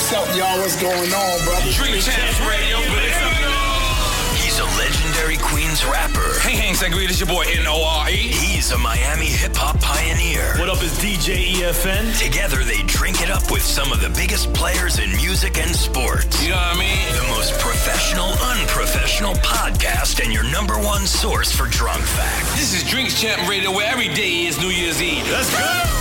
What's up, y'all? What's going on, brother? Drink Champs Radio. He's a legendary Queens rapper. Hey, Sangria, this your boy N.O.R.E. He's a Miami hip-hop pioneer. What up, is DJ EFN? Together, they drink it up with some of the biggest players in music and sports. You know what I mean? The most professional, unprofessional podcast and your number one source for drunk facts. This is Drinks Champ Radio, where every day is New Year's Eve. Let's go!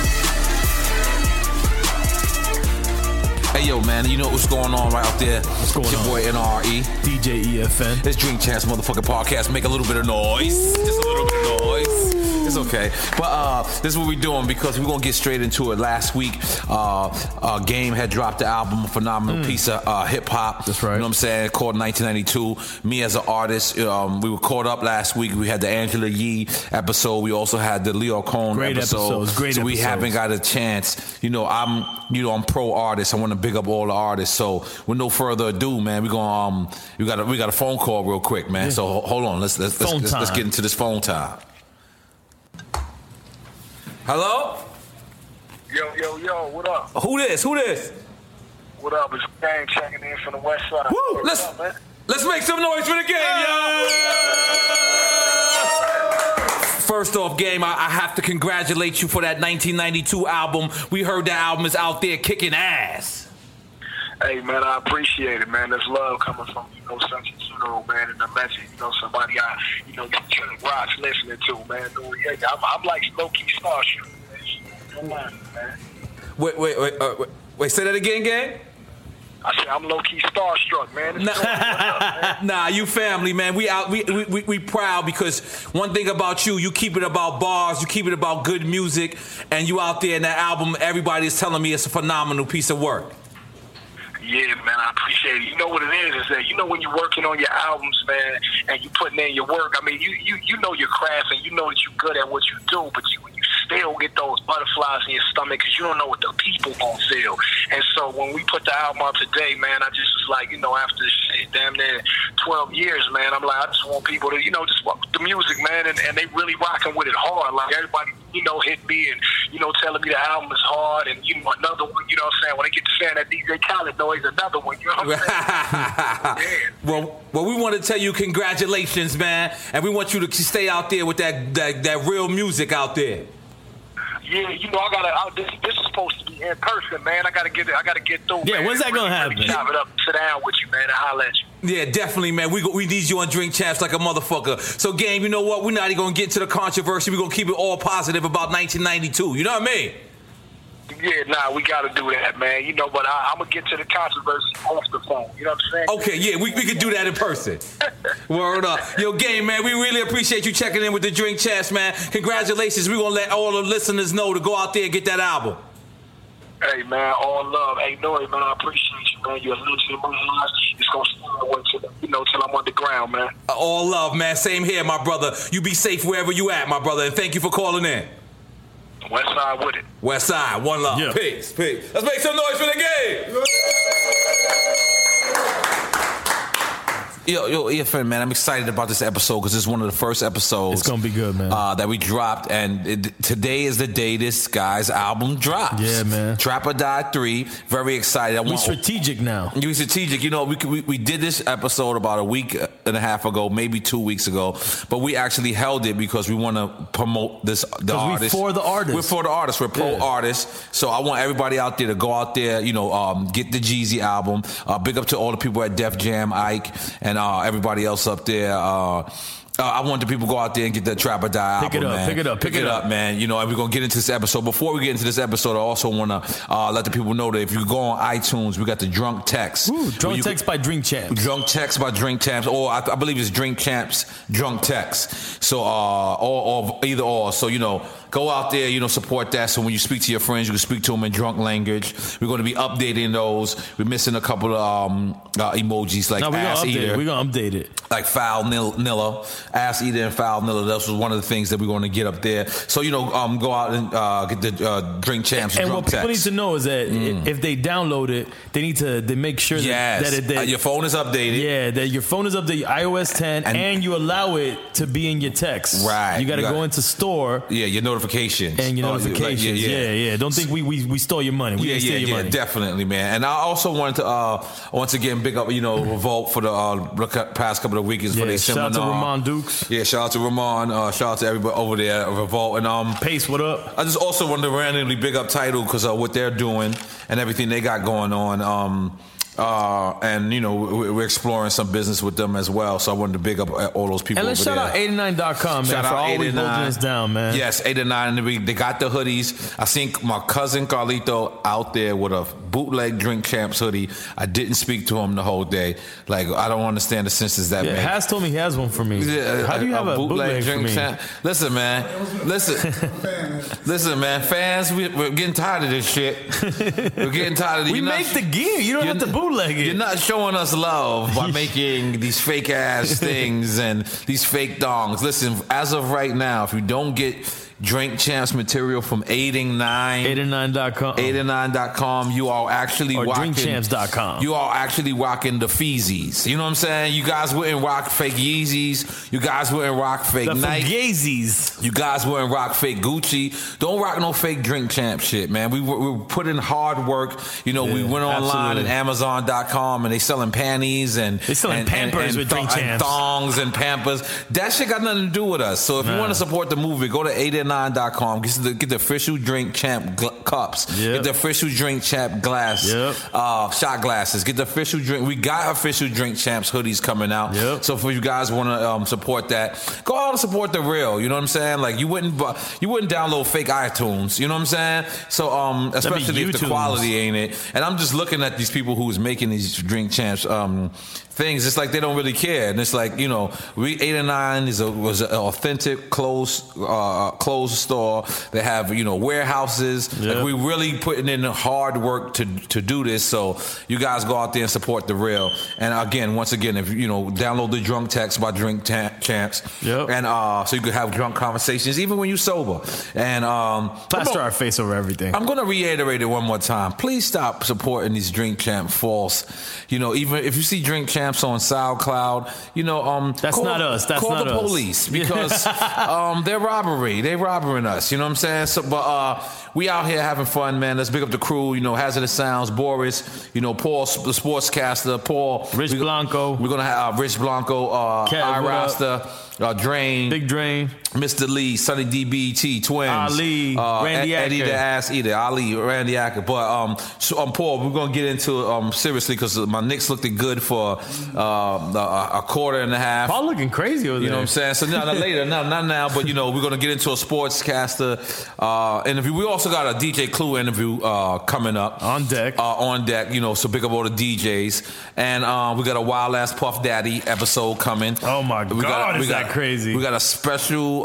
Hey, yo, man, you know what's going on right out there? What's going on? Your boy NRE. DJ EFN. It's Drink Champs motherfucking podcast. Make a little bit of noise. Just a little bit of noise. It's okay. But this is what we're doing because we're going to get straight into it. Last week, Game had dropped the album, a phenomenal piece of hip-hop. That's right. You know what I'm saying? Called 1992. Me as an artist, we were caught up last week. We had the Angela Yee episode. We also had the Leo Cohn episode. Great so episodes. we haven't got a chance. I'm pro artist. I want to big up all the artists. So with no further ado, man, we got a phone call real quick, man. Yeah. So hold on, let's get into this phone time. Hello? Yo, what up? Who this? What up? It's Game checking in from the west side. Woo! Let's make some noise for the game, yo! First off, Game, I have to congratulate you for that 1992 album. We heard that album is out there kicking ass. Hey, man, I appreciate it, man. There's love coming from, such a general, man, and a legend. Somebody Rock's listening to, man. I'm like low-key starstruck, man. Wait, say that again, Game? I said I'm low-key starstruck, man. Nah, you family, man. We proud because one thing about you keep it about bars, you keep it about good music, and you out there in that album, everybody's telling me it's a phenomenal piece of work. Yeah, man, I appreciate it. You know what it is that, when you're working on your albums, man, and you putting in your work, I mean, you know your craft and you know that you're good at what you do, but you still get those butterflies in your stomach because you don't know what the people gonna feel. And so when we put the album up today, man, I just was like, after shit, damn near 12 years, man, I'm like, I just want people to, just fuck the music, man, and they really rocking with it hard. Like everybody, hit me and, telling me the album is hard and, another one, you know what I'm saying? When they get to saying that DJ Khaled noise, another one, you know what I'm saying? Well, we want to tell you congratulations, man, and we want you to stay out there with that real music out there. Yeah, this is supposed to be in person, man. I gotta get through. Yeah, man. when's that gonna happen? Chop it up, sit down with you, man, and holler at you. Yeah, definitely, man. We need you on Drink Champs like a motherfucker. So, Game, you know what? We're not even gonna get to the controversy. We're gonna keep it all positive about 1992. You know what I mean? Yeah, we got to do that, man. But I'm going to get to the controversy off the phone. You know what I'm saying? Okay, yeah, we can do that in person. Word up. Yo, Game, man, we really appreciate you checking in with the Drink Champs, man. Congratulations. We're going to let all the listeners know to go out there and get that album. Hey, man, all love. Hey, Nori, man, I appreciate you, man. You're a legend in my eyes. It's going to stay away till I'm underground, man. All love, man. Same here, my brother. You be safe wherever you at, my brother, and thank you for calling in. West side with it. West side, one love. Yeah. Peace. Let's make some noise for the game. Yo, EFN, man, I'm excited about this episode because it's one of the first episodes. It's going to be good, man. That we dropped, and today is the day this guy's album drops. Yeah, man. Trap or Die 3. Very excited. We're strategic now. We're strategic. We did this episode about a week and a half ago, maybe 2 weeks ago, but we actually held it because we want to promote the artist. We're for the artist. We're for the artist. We're pro artists. So I want everybody out there to go out there, get the Jeezy album. Big up to all the people at Def Jam, Ike, and everybody else up there. I want the people to go out there and get that Trap or Die album, man. Pick it up, man. And we're going to get into this episode. Before we get into this episode, I also want to let the people know that if you go on iTunes, we got the Drunk Text. Drunk Text by Drink Champs. Drunk Text by Drink Champs, or I believe it's Drink Champs Drunk Text. So, or either or. So, go out there, support that. So when you speak to your friends, you can speak to them in drunk language. We're going to be updating those. We're missing a couple of emojis like ass eater. We're going to update it. Like foul Nilla. Ass eater and foul Nilla. That was one of the things that we're going to get up there. So, go out and get the Drink Champs and Drunk what people Text. need to know is that if they download it, they need to make sure that your phone is updated. Yeah, that your phone is updated, iOS 10, and you allow it to be in your text. Right. You got to go into store. Yeah, your notifications. And your notifications. Yeah. Don't think we stole your money. We didn't steal your money. Definitely, man. And I also wanted to once again big up, Revolt for the past couple of weekends for their seminar. Shout out to Ramon Dukes. Yeah, shout out to Ramon. Shout out to everybody over there at Revolt. And Pace, what up? I just also wanted to randomly big up Tidal because of what they're doing and everything they got going on. And we're exploring some business with them as well. So I wanted to big up all those people. And let's over shout there. out 89.com, man, for always holding us down, man. Yes, 89. They got the hoodies. I seen my cousin Carlito out there with a bootleg Drink Champs hoodie. I didn't speak to him the whole day. Like, I don't understand the senses that make. Has told me he has one for me. How do you have a bootleg Drink Champ? Listen, man. Listen, man. Fans, we're getting tired of this shit. We're getting tired of it. We make the gear. You don't have to bootleg it. You're not showing us love by making these fake ass things and these fake dongs. Listen, as of right now, if you don't get Drink Champs material from 889.com. 889.com. You are actually rocking. Drinkchamps.com. You are actually rocking the Feezies. You know what I'm saying? You guys wouldn't rock fake Yeezys. You guys wouldn't rock fake Nike. Yeezys. You guys wouldn't rock fake Gucci. Don't rock no fake Drink Champ shit, man. We put in hard work. We went online at Amazon.com and they selling panties and they selling Pampers with Drink Champs. And thongs and Pampers. That shit got nothing to do with us. So if you want to support the movie, go to 889.com. Get the official Drink Champ cups. Yep. Get the official Drink Champ glass. Yep. Shot glasses. Get the official drink. We got official Drink Champs hoodies coming out. Yep. So if you guys want to support that, go out and support the real. You know what I'm saying? Like you wouldn't download fake iTunes. You know what I'm saying? So especially if the quality ain't it. And I'm just looking at these people who's making these Drink Champs things. It's like they don't really care. And it's like, 889 was an authentic closed store. They have, warehouses. Yep. Like we really putting in hard work to do this. So you guys go out there and support the real. And once again, if download the Drunk Text by Drink Champs. Yep. And so you can have drunk conversations even when you're sober. And plaster our face over everything. I'm gonna reiterate it one more time. Please stop supporting these Drink Champ false. Even if you see Drink Champs on SoundCloud, that's not us. That's call not the us. Police because they're robbing us. You know what I'm saying? So, but we out here having fun, man. Let's big up the crew. Hazardous Sounds, Boris. Paul, the sportscaster, Paul, Rich Blanco. We're gonna have Rich Blanco, iRasta. Drain, Big Drain, Mr. Lee, Sonny DBT, Twins, Ali, Randy Acker, Eddie the Ass Eater, Ali, Randy Acker. But Paul, we're gonna get into seriously because my Knicks looked good for a quarter and a half. Paul looking crazy over there. You know what I'm saying? So not later, not now, but we're gonna get into a sportscaster interview. We also got a DJ Clue interview coming up on deck. So big up all the DJs, and we got a Wild Ass Puff Daddy episode coming. Oh my God, is that crazy? We got a special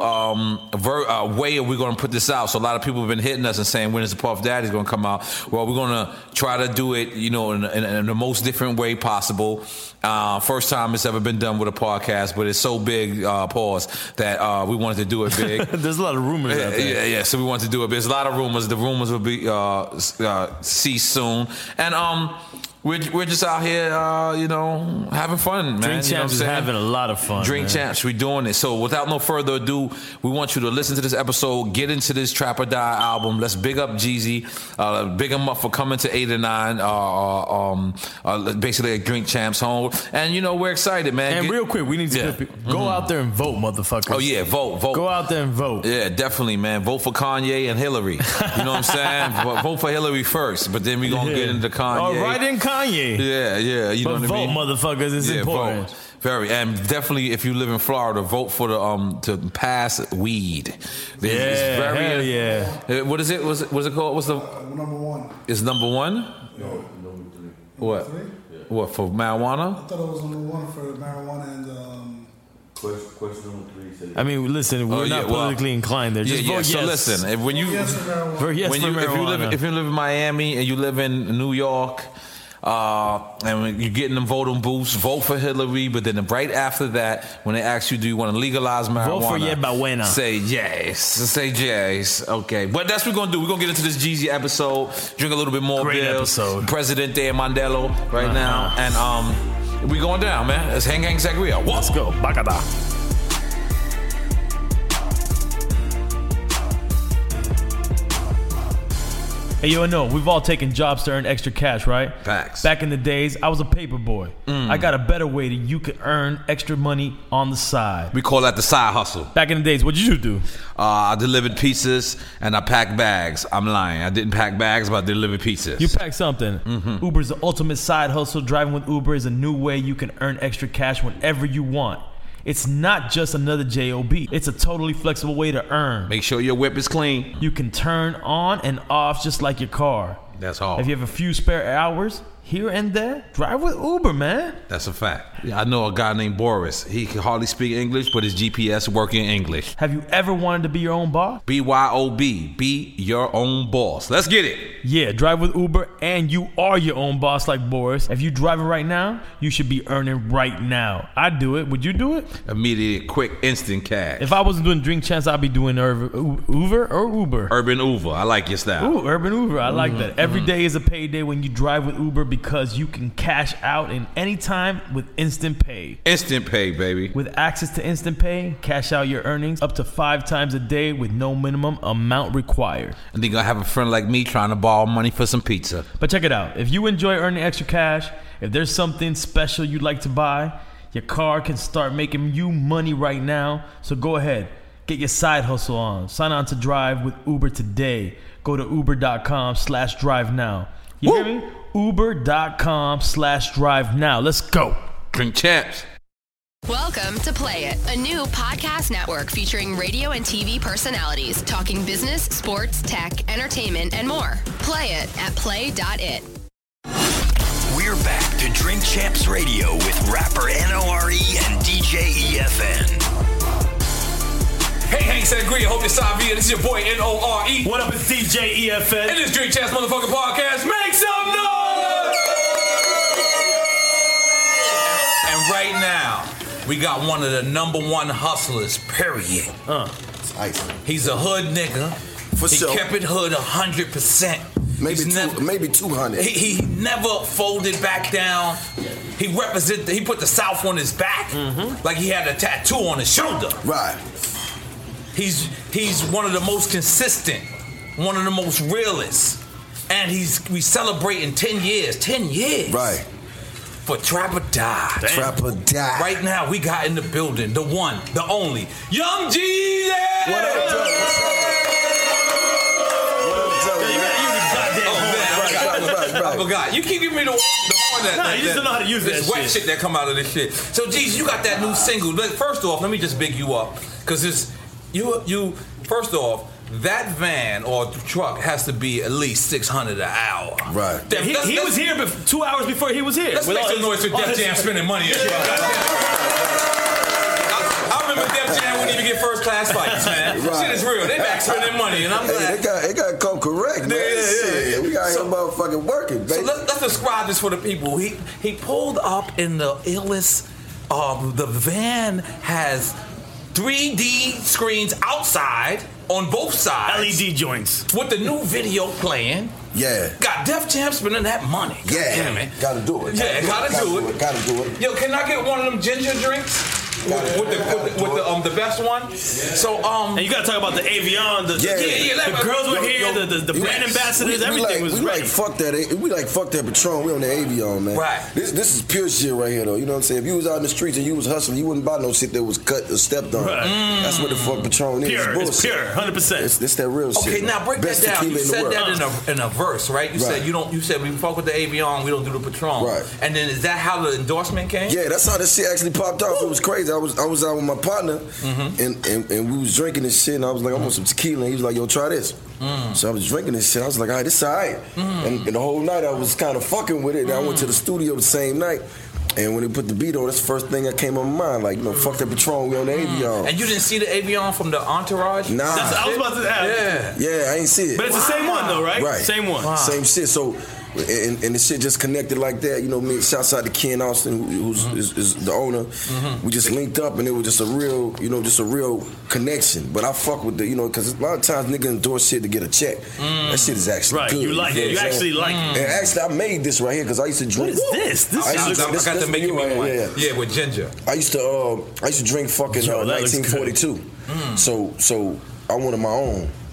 way we're going to put this out. So a lot of people have been hitting us and saying, when is the Puff Daddy's going to come out? Well, we're going to try to do it, in the most different way possible. First time it's ever been done with a podcast, but it's so big, pause, that we wanted to do it big. There's a lot of rumors out there. Yeah, so we wanted to do it big. There's a lot of rumors. The rumors will be ceased soon. And we're just out here, having fun, man. Drink Champs is having a lot of fun. Drink Champs, we're doing it. So without no further ado, we want you to listen to this episode, get into this Trap or Die album. Let's big up Jeezy, big him up for coming to 889, basically a Drink Champs home. And we're excited, man. And real quick, we need to go out there and vote, motherfuckers. Oh yeah, vote. Go out there and vote. Yeah, definitely, man. Vote for Kanye and Hillary. You know what I'm saying? Vote for Hillary first, but then we're gonna get into Kanye. Oh, right in Kanye. Yeah. You know what I mean? Vote, motherfuckers. It's important. Vote. Very, and definitely if you live in Florida, vote for the to pass weed. Yeah. What is it? What's it called? What's the number one? Is number one? No, number three. What? What for marijuana? I thought it was number one for marijuana and. Question number 3 said. I mean, listen, we're not politically inclined there. Just vote yes. So listen, if you live in Miami and you live in New York, and when you're getting them voting booths, vote for Hillary. But then right after that, when they ask you, do you want to legalize marijuana? Vote for Yerba Buena. Say yes. Okay. But that's what we're going to do. We're going to get into this Jeezy episode, drink a little bit more Great beer. episode. Presidente Mandela right now. And we going down, man. It's Hang Sangria. Let's go. Bacada. Hey, yo, no, we've all taken jobs to earn extra cash, right? Facts. Back in the days, I was a paper boy. I got a better way that you could earn extra money on the side. We call that the side hustle. Back in the days, what'd you do? I delivered pizzas and I packed bags. I'm lying. I didn't pack bags, but I delivered pizzas. You packed something. Uber's the ultimate side hustle. Driving with Uber is a new way you can earn extra cash whenever you want. It's not just another job. It's a totally flexible way to earn. Make sure your whip is clean. You can turn on and off just like your car. That's all. If you have a few spare hours here and there, drive with Uber, man. That's a fact. Yeah, I know a guy named Boris. He can hardly speak English, but his GPS works in English. Have you ever wanted to be your own boss? BYOB. Be your own boss. Let's get it. Yeah, drive with Uber and you are your own boss like Boris. If you driving right now, you should be earning right now. I'd do it. Would you do it? Immediate, quick, instant cash. If I wasn't doing Drink Champs, I'd be doing Uber or Uber. Urban Uber. I like your style. Ooh, Urban Uber. I like that. Every day is a payday when you drive with Uber because you can cash out in any time with Instant Pay. Instant Pay, baby. With access to Instant Pay, cash out your earnings up to 5 times a day with no minimum amount required. And then you're going to have a friend like me trying to borrow money for some pizza. But check it out. If you enjoy earning extra cash, if there's something special you'd like to buy, your car can start making you money right now. So go ahead. Get your side hustle on. Sign on to Drive with Uber today. Go to uber.com/drive now. You hear me? Uber.com/drive now. Let's go. Drink Champs. Welcome to Play It, a new podcast network featuring radio and TV personalities talking business, sports, tech, entertainment, and more. Play it at play.it. We're back to Drink Champs Radio with rapper NORE and DJ EFN. Hey, Hank Sangria, hope you're Savia. This is your boy NORE. What up, it's DJ EFN. And this Drink Champs motherfucking podcast. Make some noise! And right now, we got one of the #1 hustlers, period. It's ice. He's a hood nigga. For he sure. kept it hood 100%. Maybe 200. He never folded back down. He put the South on his back, like he had a tattoo on his shoulder. Right. He's one of the most consistent, one of the most realest, and we celebrating 10 years. 10 years. Right. For Trap or Die. Trap or Die. Right now, we got in the building the one, the only, Young Jeezy. What up, Joe? What's up? What up, Joe? I forgot. You keep giving me the one that. Nah, you just don't know how to use this that wet shit that come out of this shit. So, Jeezy, you got that new single. First off, let me just big you up, because it's you. First off, that van or truck has to be at least $600 an hour. Right. He was here 2 hours before he was here. Let's make some noise for Def Jam spending money. I remember Def Jam wouldn't even get first class flights, man. Right. Shit is real. They back spending money, and I'm glad. Hey, they got to come correct, man. Yeah. We got him motherfucking working, baby. So let's describe this for the people. He pulled up in the illest. The van has 3D screens outside on both sides. LED joints. With the new video playing. Yeah. Got Def Jam spending that money. God damn it. Gotta do it. Gotta do it. Yo, can I get one of them ginger drinks? With the best one. So and you gotta talk about the Avion. The girls were here. The brand ambassadors. Everything was ready. Fuck that. We fuck that Patron. We on the Avion, man. Right. This is pure shit right here, though. You know what I'm saying? If you was out in the streets and you was hustling, you wouldn't buy no shit that was cut or stepped on. Right. That's what the fuck Patron is. It's pure, 100%. It's that real shit. Okay, now break Best that down. You tequila said that in a verse, right? You said you said we fuck with the Avion, we don't do the Patron. Right. And then is that how the endorsement came? Yeah, that's how this shit actually popped off. It was crazy. I was out with my partner and we was drinking this shit, and I was like, I want some tequila, and he was like, yo, try this. So I was drinking this shit. I was like, all right, this all right. And the whole night I was kind of fucking with it. And I went to the studio the same night. And when they put the beat on, that's the first thing that came on my mind. Like, fuck that Patron, we on the Avion. And you didn't see the Avion from the Entourage? Nah. I was about to ask. Yeah, I ain't see it. But it's the same one, though, right? Right. Same one. Wow. Same shit. So, and the shit just connected like that. You know, me, shouts out to Ken Austin, who's is the owner. We just linked up, and it was just a real, connection. But I fuck with because a lot of times niggas endorse shit to get a check. That shit is actually good. You like it. You actually like it. And actually, I made this right here because I used to drink. What is this? I got to make you one. Yeah, with ginger. I used to drink fucking 1942. So I wanted my own.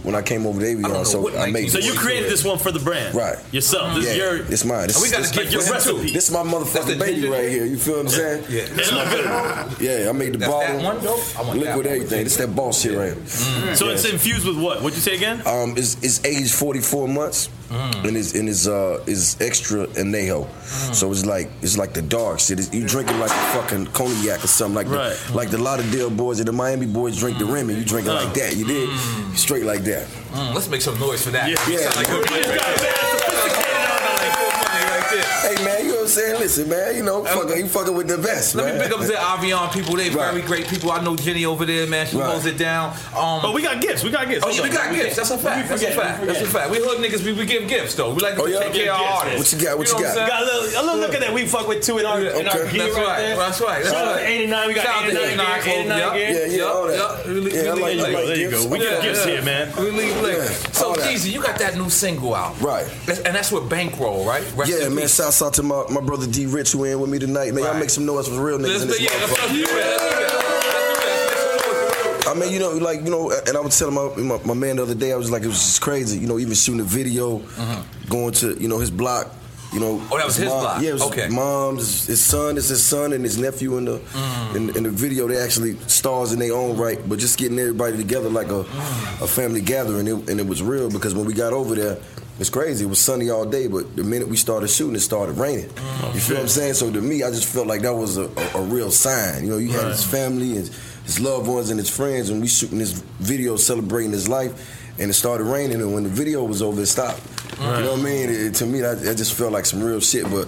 when I came over to Avion, so I made. So you created this one for the brand, right? Yourself. This is your. It's mine. We got to get your recipe. This is my motherfucking baby right here. You feel what I'm saying? Yeah, I made the bottle. That one though? Liquid everything. It's that boss shit right here. So it's infused with what? What'd you say again? It's aged 44 months, and it's extra anejo. So it's like the dark shit. You drink it like a fucking cognac or something like the Lauderdale boys and the Miami boys drink the Remy. You drink it like that. You did straight like that. Let's make some noise for that. Hey man, you know what I'm saying? Listen, man, you fucking with the best. Let me pick up the Avion people. They very great people. I know Jenny over there, man. She holds it down. But we got gifts. Oh yeah, we got gifts. That's a fact. That's a fact. We hood niggas. We give gifts though. We like to take care of our artists. What you got? Got a little look at that. We fuck with two in our gear right there. That's right. Shout out to 89. We got 89 gear. Yeah, all that. Yeah, there you go. We get gifts here, man. We leave So Jeezy, you got that new single out, right? And that's with Bankroll, right? Yeah, man. Shouts out to my brother D Rich who in with me tonight, man. Y'all make some noise for real niggas in this motherfucker. I mean, and I was telling my man the other day, I was like, it was just crazy, even shooting a video, going to, his block, Oh, that was his block? Yeah, it was his mom's, his son, and his nephew in the video. They actually stars in their own right, but just getting everybody together like a family gathering, and it was real because when we got over there, it's crazy. It was sunny all day, but the minute we started shooting, it started raining. You feel what I'm saying? So to me, I just felt like that was a real sign. You had his family and his loved ones and his friends, and we shooting this video celebrating his life, and it started raining, and when the video was over, it stopped. Right. You know what I mean? To me, that just felt like some real shit. But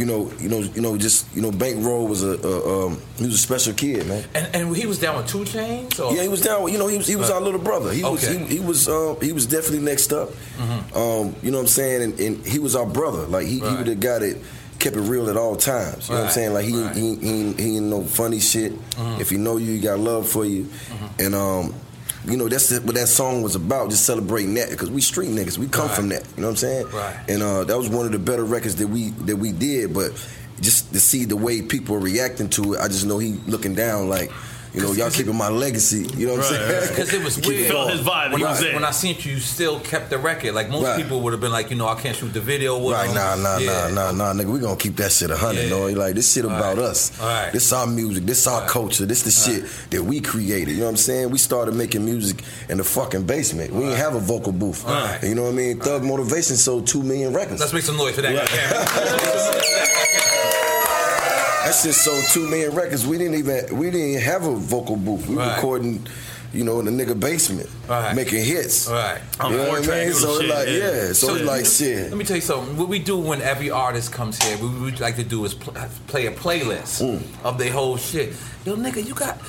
Bankroll was he was a special kid, man. And he was down with 2 Chainz? Yeah, he was down with, he was our little brother. He was definitely next up. You know what I'm saying? And he was our brother. Like he was the guy that kept it real at all times. You know what I'm saying? Like he ain't no funny shit. If he know you, he got love for you. And that's what that song was about, just celebrating that, because we street niggas, we come from that, you know what I'm saying? Right. And that was one of the better records that we did, but just to see the way people are reacting to it, I just know he looking down like, y'all keeping my legacy, you know what I'm saying? Because it was weird. Felt his vibe when I seen you still kept the record. Like most people would have been like, I can't shoot the video with him. Nah, nigga, we gonna keep that shit 100, Like this shit about us. Right. This our music, this our culture, this the shit that we created. You know what I'm saying? We started making music in the fucking basement. We didn't have a vocal booth. Right. You know what I mean? Thug Motivation sold 2 million records. Let's make some noise for that. That shit sold 2 million records. We didn't have a vocal booth. We recording, in the nigga basement, making hits. Right. You know what I mean? So it's like, shit. Let me tell you something. What we do when every artist comes here, what we like to do is play a playlist of their whole shit. Yo, nigga,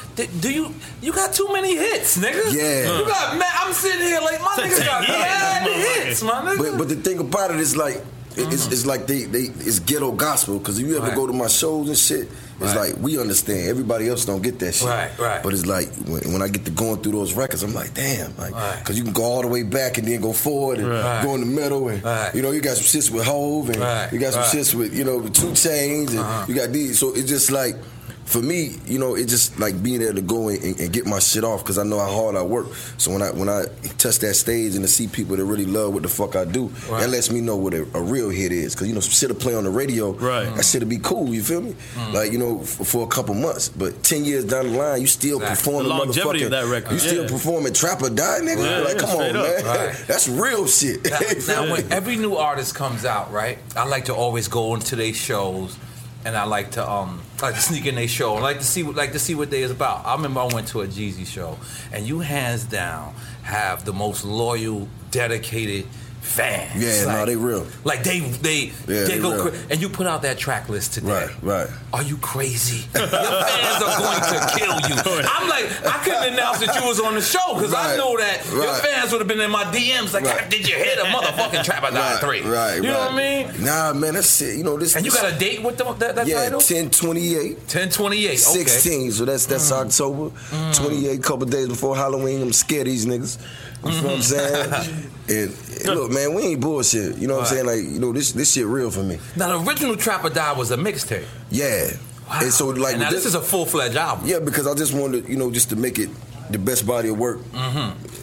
you got too many hits, nigga. Yeah. You got I'm sitting here like my niggas got mad hits, my nigga. But the thing about it is like. It's like it's ghetto gospel, because if you ever go to my shows and shit, it's like we understand. Everybody else don't get that shit. Right. But it's like when I get to going through those records, I'm like, damn, because you can go all the way back and then go forward and go in the middle, and you got some shits with Hove, and you got some shits with 2 Chainz, and you got these. So it's just like. For me, it's just like being able to go and get my shit off, because I know how hard I work. So when I touch that stage and to see people that really love what the fuck I do, that lets me know what a real hit is. Because some shit'll play on the radio, that shit'll be cool. You feel me? Like for a couple months, but 10 years down the line, you still performing the longevity of that record. You still performing Trap or Die, nigga. Come on, man. That's real shit. Now, when every new artist comes out, right? I like to always go into their shows. And I like to sneak in their show. I like to see what they is about. I remember I went to a Jeezy show, and you hands down have the most loyal, dedicated fans. Yeah, they real. Like they go and you put out that track list today. Right. Are you crazy? Your fans are going to kill you. I'm like, I couldn't announce that you was on the show, because I know that your fans would have been in my DMs like, did you hear the motherfucking Trap or Die 3? Right. You know what I mean? Nah, man, that's it. This. And you got a date with that title? 10/28. 10/28. 16. So that's October. 28, couple days before Halloween. I'm scared of these niggas. You know what I'm saying? And look, man, we ain't bullshit. You know what I'm saying? Like, this shit real for me. Now, the original Trap or Die was a mixtape. Yeah. Wow. And so, like, and now this is a full-fledged album. Yeah, because I just wanted, just to make it the best body of work.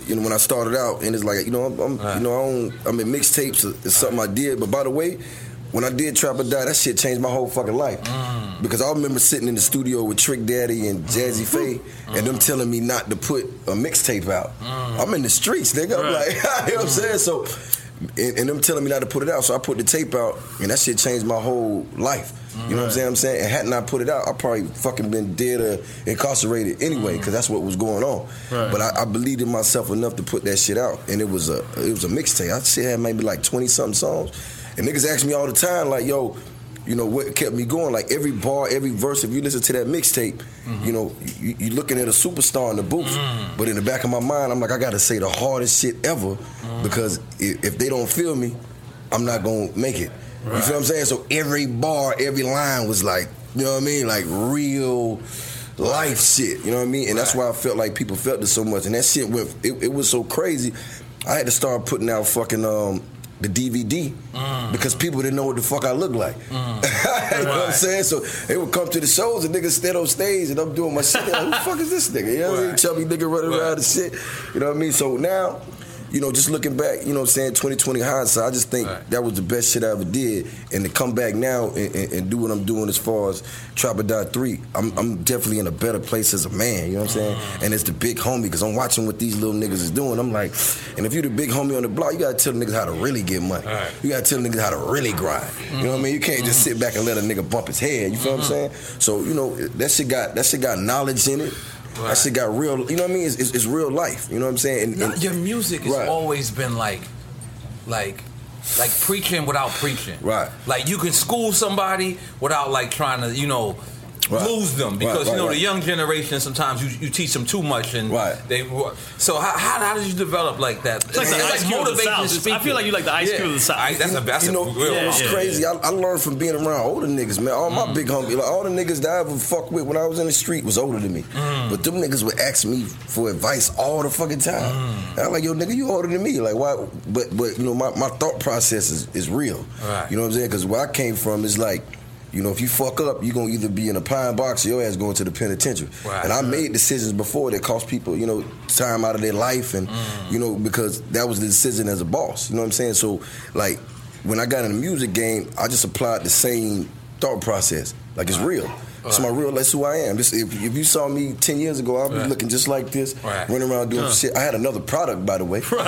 you know, when I started out, and it's like, you know, I'm in mixtapes. It's something I did. But by the way, when I did Trap or Die, that shit changed my whole fucking life. Because I remember sitting in the studio with Trick Daddy and Jazzy Faye, and them telling me not to put a mixtape out. I'm in the streets, nigga. I'm like, you know what I'm saying? So, and them telling me not to put it out. So I put the tape out, and that shit changed my whole life. You know what I'm saying? And hadn't I put it out, I probably fucking been dead or incarcerated anyway, because that's what was going on. But I believed in myself enough to put that shit out, and it was a mixtape. I shit had maybe like 20-something songs, and niggas ask me all the time, like, yo, you know, what kept me going? Like every bar, every verse, if you listen to that mixtape, you know, you looking at a superstar in the booth. But in the back of my mind, I'm like, I gotta say the hardest shit ever, because if they don't feel me, I'm not gonna make it. You feel what I'm saying? So every bar, every line was like, you know what I mean? Like real life shit, you know what I mean? And that's why I felt like people felt it so much. And that shit it was so crazy. I had to start putting out fucking the DVD because people didn't know what the fuck I looked like. You know what I'm saying? So they would come to the shows and niggas stand on stage and I'm doing my shit. Like, who the fuck is this nigga? You know what I mean? Chubby nigga running around and shit. You know what I mean? So now, you know, just looking back, you know what I'm saying, 2020 hindsight, I just think that was the best shit I ever did. And to come back now and do what I'm doing as far as Trap or Die 3, I'm definitely in a better place as a man, you know what I'm saying? And it's the big homie, because I'm watching what these little niggas is doing. I'm like, and if you the big homie on the block, you gotta tell niggas how to really get money. You gotta tell niggas how to really grind. You know what I mean? You can't just sit back and let a nigga bump his head, you feel what I'm saying? So, you know, that shit got knowledge in it. That shit got real, you know what I mean? It's real life, you know what I'm saying? And your music has always been like preaching without preaching. Right. Like you can school somebody without like trying to, you know, lose them, because you know the young generation sometimes you teach them too much and they. So how did you develop like that? It's like the Ice Cube of the South. I feel like you like the Ice Cube of the South. That's what's crazy. I learned from being around older niggas, man. All my big homies, like all the niggas that I ever fucked with when I was in the street was older than me. But them niggas would ask me for advice all the fucking time. And I'm like, yo, nigga, you older than me. Like why? But you know my thought process is real. You know what I'm saying? Because where I came from is like, you know, if you fuck up, you're going to either be in a pine box or your ass going to the penitentiary. And I made decisions before that cost people, you know, time out of their life and, you know, because that was the decision as a boss. You know what I'm saying? So, like, when I got in the music game, I just applied the same thought process. Like, it's real. It's my real, that's who I am. Just, if you saw me 10 years ago, I'd be looking just like this, running around doing shit. I had another product, by the way. You know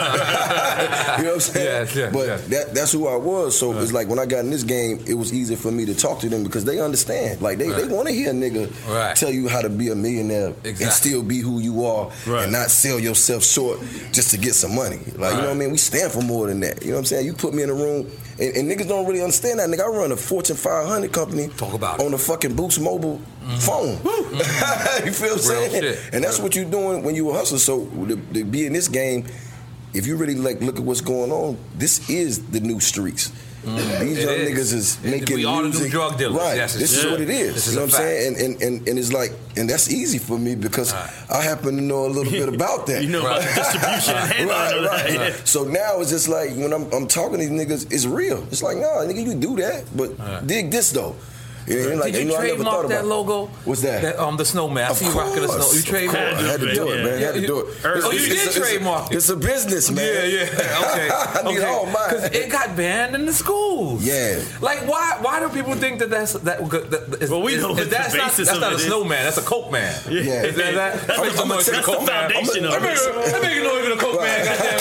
what I'm saying? But that's who I was. So it's like when I got in this game, it was easy for me to talk to them because they understand. Like they want to hear a nigga tell you how to be a millionaire and still be who you are and not sell yourself short just to get some money. Like, you know what I mean? We stand for more than that. You know what I'm saying? You put me in a room, and niggas don't really understand that. Nigga, I run a Fortune 500 company on a fucking Boost Mobile phone. You feel what I'm saying? Shit. And that's what you're doing when you a hustler. So to be in this game, if you really like look at what's going on, this is the new streets. These young niggas is making we all music. The new drug dealers. Right. Yes, this is what it is. You know what I'm saying? And it's like, and that's easy for me because I happen to know a little bit about that. You know about the distribution and handling right. So now it's just like when I'm talking to these niggas, it's real. It's like, nah, nigga, you do that, but dig this though. Did you trademark that logo? What's that? The snowman. I see you rocking the snow. You trademarked it? I had to do it, man. I had to do it. Oh, you did trademark it? It's a business, man. Yeah. Okay. I need all mine. Because it got banned in the schools. Yeah. Like, why do people think that's well, we know that's not a snowman. That's a coke man. Yeah. Is that? That's the foundation of it. That make a noise with a coke man.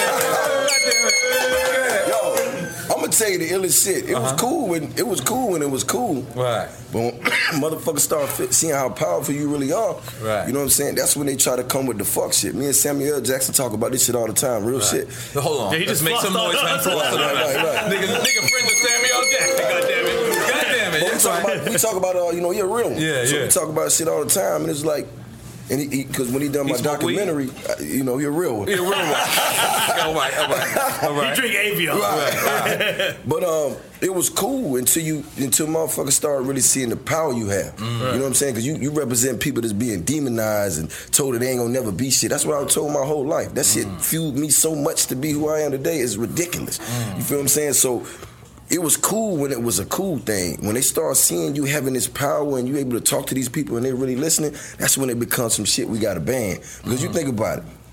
Goddamn it. Yo. I'm gonna tell you the illest shit. It was cool when it was cool. Right. But when motherfuckers start seeing how powerful you really are, you know what I'm saying? That's when they try to come with the fuck shit. Me and Samuel L. Jackson talk about this shit all the time. Real shit. So hold on. Yeah, he just makes some noise and floss it around. Nigga friends with Samuel L. Jackson. Goddamn it. We talk about you're a real one. Yeah. So we talk about shit all the time, and it's like. And because when he done my documentary, you're a real one. You're a real one. All right. He drink Avion. Right. But it was cool until motherfuckers started really seeing the power you have. You know what I'm saying? Because you represent people that's being demonized and told that they ain't gonna never be shit. That's what I was told my whole life. That shit fueled me so much to be who I am today. It's ridiculous. You feel what I'm saying? So it was cool when it was a cool thing. When they start seeing you having this power and you able to talk to these people and they're really listening, that's when it becomes some shit we gotta ban. Because you think about it.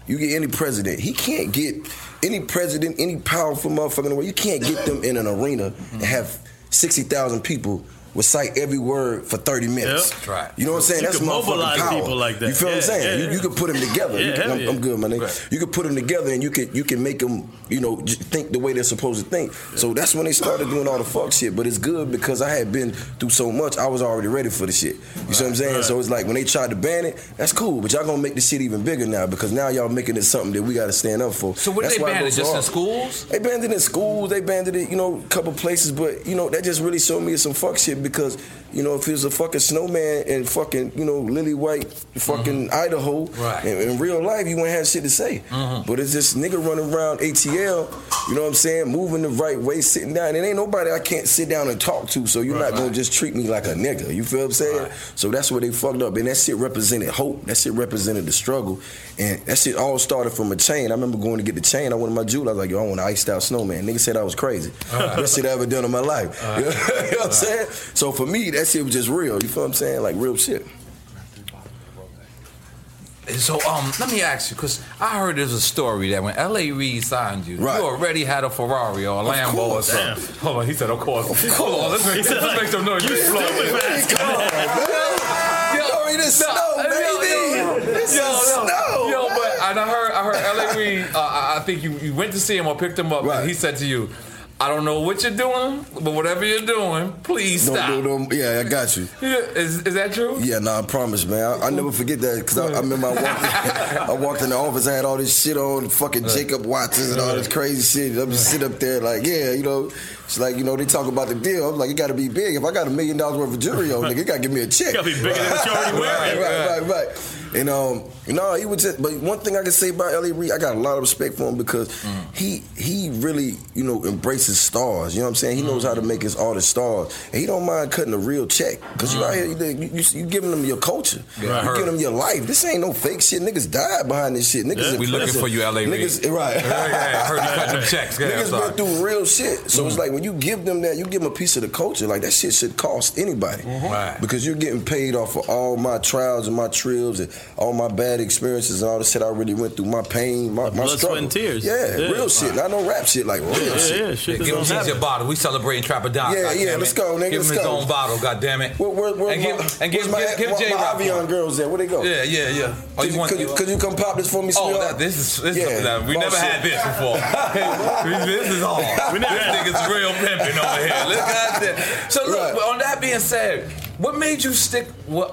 you get any president. He can't get any president, any powerful motherfucker in the world. You can't get them in an arena and have 60,000 people recite every word for 30 minutes. Yep. Right. You know what I'm saying? You That's can motherfucking mobilize power. people like that. You feel what I'm saying? You can put them together. I'm good, my nigga. Right. You can put them together and you can make them, think the way they're supposed to think. So that's when they started doing all the fuck shit. But it's good because I had been through so much, I was already ready for the shit. You see what I'm saying? So it's like when they tried to ban it, that's cool. But y'all gonna make the shit even bigger now because now y'all making it something that we gotta stand up for. So what did they ban it? Just in schools? They banned it in schools. They banned it, a couple places. But that just really showed me some fuck shit because if it was a fucking snowman in fucking Lily White, fucking Idaho, right. in real life you wouldn't have shit to say. But it's this nigga running around ATL, you know what I'm saying, moving the right way, sitting down. And ain't nobody I can't sit down and talk to. So you're not gonna just treat me like a nigga. You feel what I'm saying? Right. So that's where they fucked up. And that shit represented hope. That shit represented the struggle. And that shit all started from a chain. I remember going to get the chain. I wanted my jewel. I was like, yo, I want an iced out snowman. Nigga said I was crazy. Best shit I ever done in my life. You know what I'm saying? So for me, that shit was just real. You feel what I'm saying? Like real shit. So let me ask you, because I heard there's a story that when L.A. Reid signed you, you already had a Ferrari or a Lambo or something. Damn. Hold on, he said, of course. Hold on, let's make some noise. Come on, man. It's snow, baby. This is snow. Yo, but I heard L.A. Reid, I think you went to see him or picked him up, and he said to you, I don't know what you're doing, but whatever you're doing, please stop. Yeah, I got you. Yeah, is that true? Yeah, I promise, man. I never forget that because I remember I walked in the office, I had all this shit on, fucking Jacob Watsons and all this crazy shit. I'm just sit up there like, it's like, they talk about the deal. I'm like, it got to be big. If I got $1 million worth of jewelry on, nigga, it got to give me a check. It got to be bigger than what you already wearing. Right. And he would just. But one thing I can say about L.A. Reid, I got a lot of respect for him because he really, embraces stars. You know what I'm saying? He knows how to make his artists stars, and he don't mind cutting a real check because you out here, you giving them your culture, you giving them your life. This ain't no fake shit. Niggas died behind this shit. Niggas, we looking for you, L.A. Reid. Right. I heard you cutting them checks. Niggas been through real shit. So it's like when you give them that, you give them a piece of the culture. Like that shit should cost anybody, right? Because you're getting paid off of all my trials and my trips and all my bad experiences and all the shit I really went through, my pain, my blood, struggle. sweat, and tears. Yeah, real shit. Not no rap shit, like real shit. Shit. Give him your bottle. We celebrating Trappadon. Yeah, let's go, nigga. Give him his own bottle, goddammit. Give my Avion girls there. Where they go? Yeah. Could you come pop this for me, sweetheart? This is we never had this before. This is all. This nigga's real pimping over here. Look at that. So look, on that being said, what made you stick with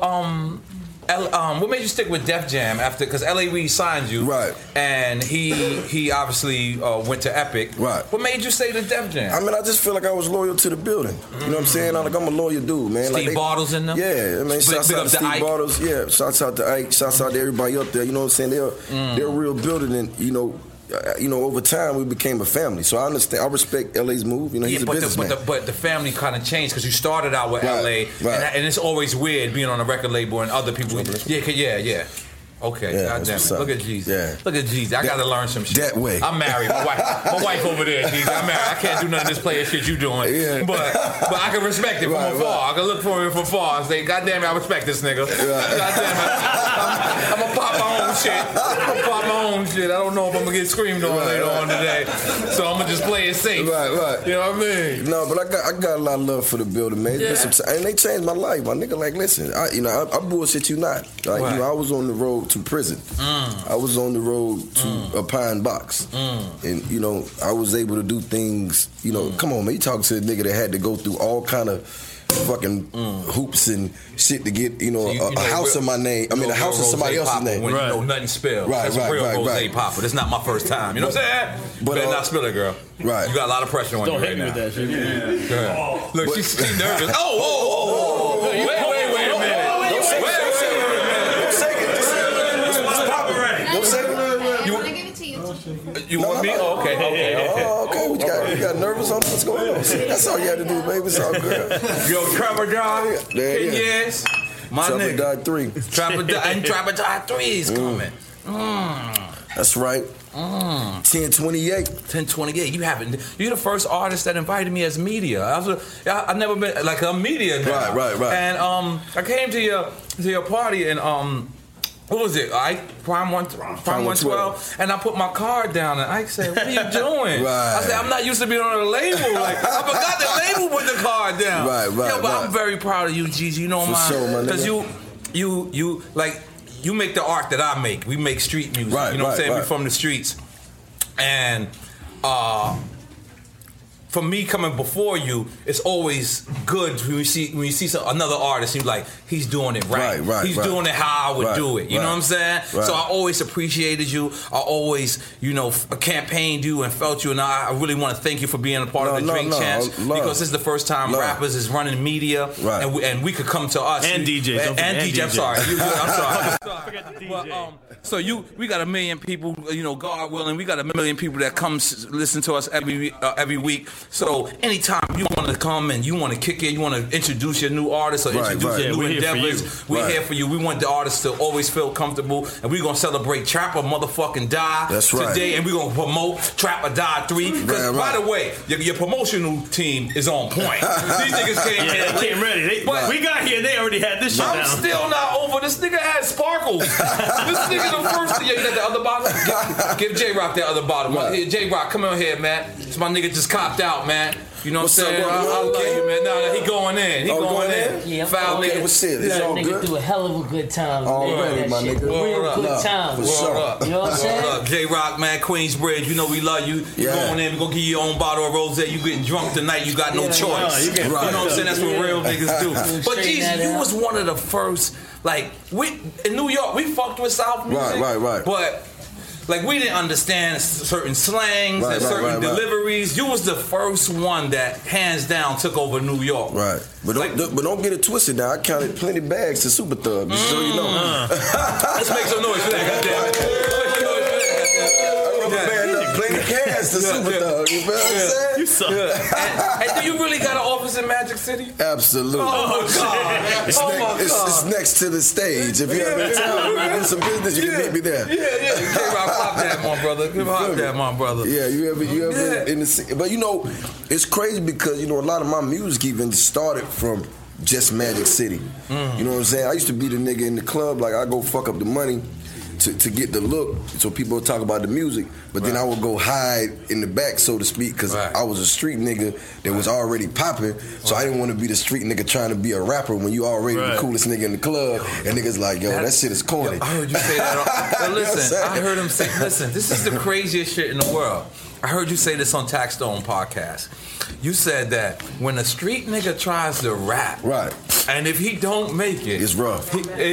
what made you stick with Def Jam after? Because L.A. Reid signed you, right? And he obviously went to Epic, right? What made you stay to Def Jam? I mean, I just feel like I was loyal to the building. You know what I'm saying? I'm a loyal dude, man. Steve Bartles in them. Yeah, I mean, shouts out to Steve Bartles. Yeah, shouts out to Ike. Shouts out to everybody up there. You know what I'm saying? They're a real building, and over time we became a family. So I understand. I respect LA's move. He's a businessman. But the family kind of changed because you started out with LA, and it's always weird being on a record label and other people. Yeah. Okay, goddamn it. Look at Jeezy. Yeah. Look at Jeezy. I got to learn some shit. That way. I'm married. My wife over there, Jeezy. I'm married. I can't do none of this player shit you doing. Yeah. But I can respect it from afar. I can look for it from afar and say, goddamn it, I respect this nigga. Goddamn it. I'm going to pop my own shit. I don't know if I'm going to get screamed on later on today. So I'm going to just play it safe. Right. You know what I mean? No, but I got a lot of love for the building, man. Yeah. And they changed my life. My nigga, like, listen, I bullshit you not. Like, I was on the road to prison. I was on the road to a pine box. And, I was able to do things, come on, man. You talk to a nigga that had to go through all kind of fucking hoops and shit to get, a house in my name. I mean, a house in somebody else's name. When nothing spills. Right, That's a real rosé popper. That's not my first time. You know what I'm saying? But better not spill it, girl. Right. You got a lot of pressure on you right now. Don't hit me with that shit. Yeah. Look, she's nervous. Oh. Wait a minute. You want me? Oh, okay. Okay. We got nervous on what's going on. That's all you had to do, baby. It's all good. Yo, Trappadon. Yes. My nigga. Trappadon 3. Trappadon 3 is coming. That's right. 1028. 1028. You're the first artist that invited me as media. I've never been like a media now. Right. And I came to your party and what was it? Prime 112. And I put my card down, and Ike said, "What are you doing?" I said, "I'm not used to being on a label. Like I forgot the label put the card down." Yo, but I'm very proud of you, Jeezy. You know, because you like you make the art that I make. We make street music. You know what I'm saying? We from the streets, and for me coming before you, it's always good when you see another artist. You're like, he's doing it right. He's doing it how I would do it. You know what I'm saying? So I always appreciated you. I always, campaigned you and felt you. And I really want to thank you for being a part of the Drink Champs because this is the first time rappers is running media, and we could come to us and DJs. DJ. I'm sorry. I'm sorry. Forget the DJ. So we got 1 million people. God willing, we got 1 million people that come listen to us every week. So anytime you want to come and you want to kick it, you want to introduce your new artist or introduce your new endeavors, we're here for you. We want the artists to always feel comfortable, and we're going to celebrate Trap or Motherfucking Die today, and we're going to promote Trap or Die 3. Because, by the way, your promotional team is on point. These niggas came ready. We got here, they already had this shit down. I'm still not over. This nigga had sparkles. This nigga the first. Yeah, you got the other bottle? Give J-Rock that other bottle. J-Rock, come on here, man. This my nigga just copped out, man. You know what I'm saying? I love you, man. No, he going in. He going in. Yeah, foul nigga. What's it? It's all nigga good. through a hell of a good time. Already, my nigga. Real good time. For sure. You know what I'm saying? J-Rock, man, Queensbridge. You know we love you. You going in. We gonna give you your own bottle of rosé. You getting drunk tonight. You got no choice. You know what I'm saying? That's what real niggas do. But Jeezy, you was one of the first. Like in New York, we fucked with South music. Right. But like we didn't understand certain slangs and certain deliveries. You was the first one that hands down took over New York. Right. But don't get it twisted now. I counted plenty bags to Super Thug, just so you know. Let's make some noise for that, goddammit. Plenty cash to Super Thug. You feel what I'm saying? You suck. And do you really got an office in Magic City? Absolutely. Oh my God. It's next to the stage. If you ever in town, you do some business, you can meet me there. Yeah. J-Rock, pop that, my brother. Pop that, my brother. Yeah, you ever in the city. But it's crazy because, a lot of my music even started from just Magic City. You know what I'm saying? I used to be the nigga in the club, like I go fuck up the money to get the look, so people would talk about the music, but then I would go hide in the back, so to speak, because I was a street nigga that was already popping, so I didn't want to be the street nigga trying to be a rapper when you already the coolest nigga in the club, and niggas like, yo, that shit is corny. I heard you say that. But listen, I heard him say, listen, this is the craziest shit in the world. I heard you say this on Taxstone podcast. You said that when a street nigga tries to rap, and if he don't make it, it's rough.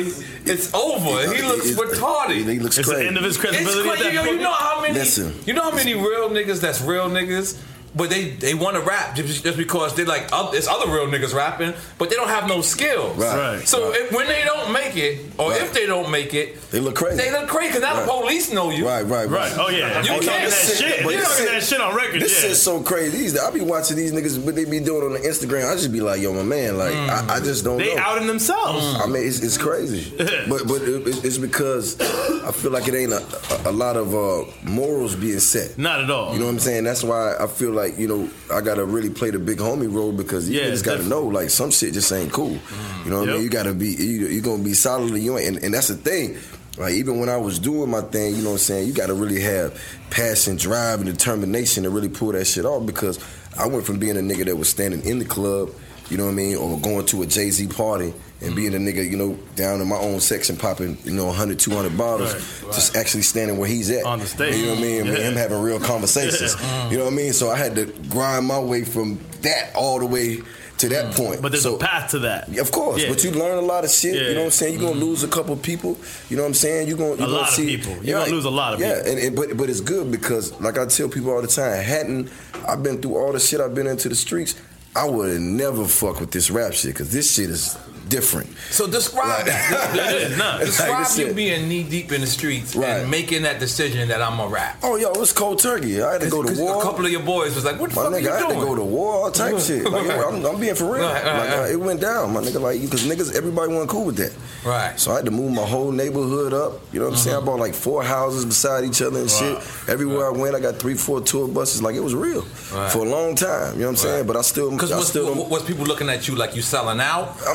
It's over. He looks retarded. He looks crazy. It's the end of his credibility. It's crazy. You know how many? Listen. You know how many real niggas that's real niggas? But they want to rap just because they like there's other real niggas rapping, but they don't have no skills. So when they don't make it, or if they don't make it, they look crazy. They look crazy because now the police know you. Right. Oh yeah, you talking that shit. You talking that shit on record. This shit's so crazy. I be watching these niggas, what they be doing on the Instagram. I just be like, yo, my man, like I just don't know. They outing themselves. I mean, it's crazy. but it's because I feel like it ain't a lot of morals being set. Not at all. You know what I'm saying? That's why I feel like, I gotta really play the big homie role because you just gotta know, like, some shit just ain't cool. You know what I mean? You gotta be, you gonna be solidly you ain't, and that's the thing. Like, even when I was doing my thing, you know what I'm saying, you gotta really have passion, drive, and determination to really pull that shit off, because I went from being a nigga that was standing in the club, you know what I mean, or going to a Jay-Z party and being a nigga, down in my own section popping, 100, 200 bottles, just actually standing where he's at. On the stage. You know what I mean? Him having real conversations. You know what I mean? So I had to grind my way from that all the way to that point. But there's a path to that. Of course. But you learn a lot of shit. You know what I'm saying? You're going to lose a couple people. You know what I'm saying? You're going to see people. You're going to lose a lot of people. Yeah, but it's good because, like I tell people all the time, hadn't I been through all the shit I've been into the streets, I would have never fucked with this rap shit, because this shit is different. So describe that. Describe you being knee deep in the streets and making that decision that I'm a rap. Oh, yo, it was cold turkey. I had to go to war. A couple of your boys was like, what the fuck are you doing? I had to go to war, all type shit. Like, I'm being for real. It went down, my nigga. Like, because niggas, everybody wasn't cool with that. Right. So I had to move my whole neighborhood up. You know what I'm saying? I bought like 4 houses beside each other and shit. Everywhere I went, I got 3, 4 tour buses. Like, it was real for a long time. You know what I'm saying? But I still was people looking at you like you selling out? I mean, you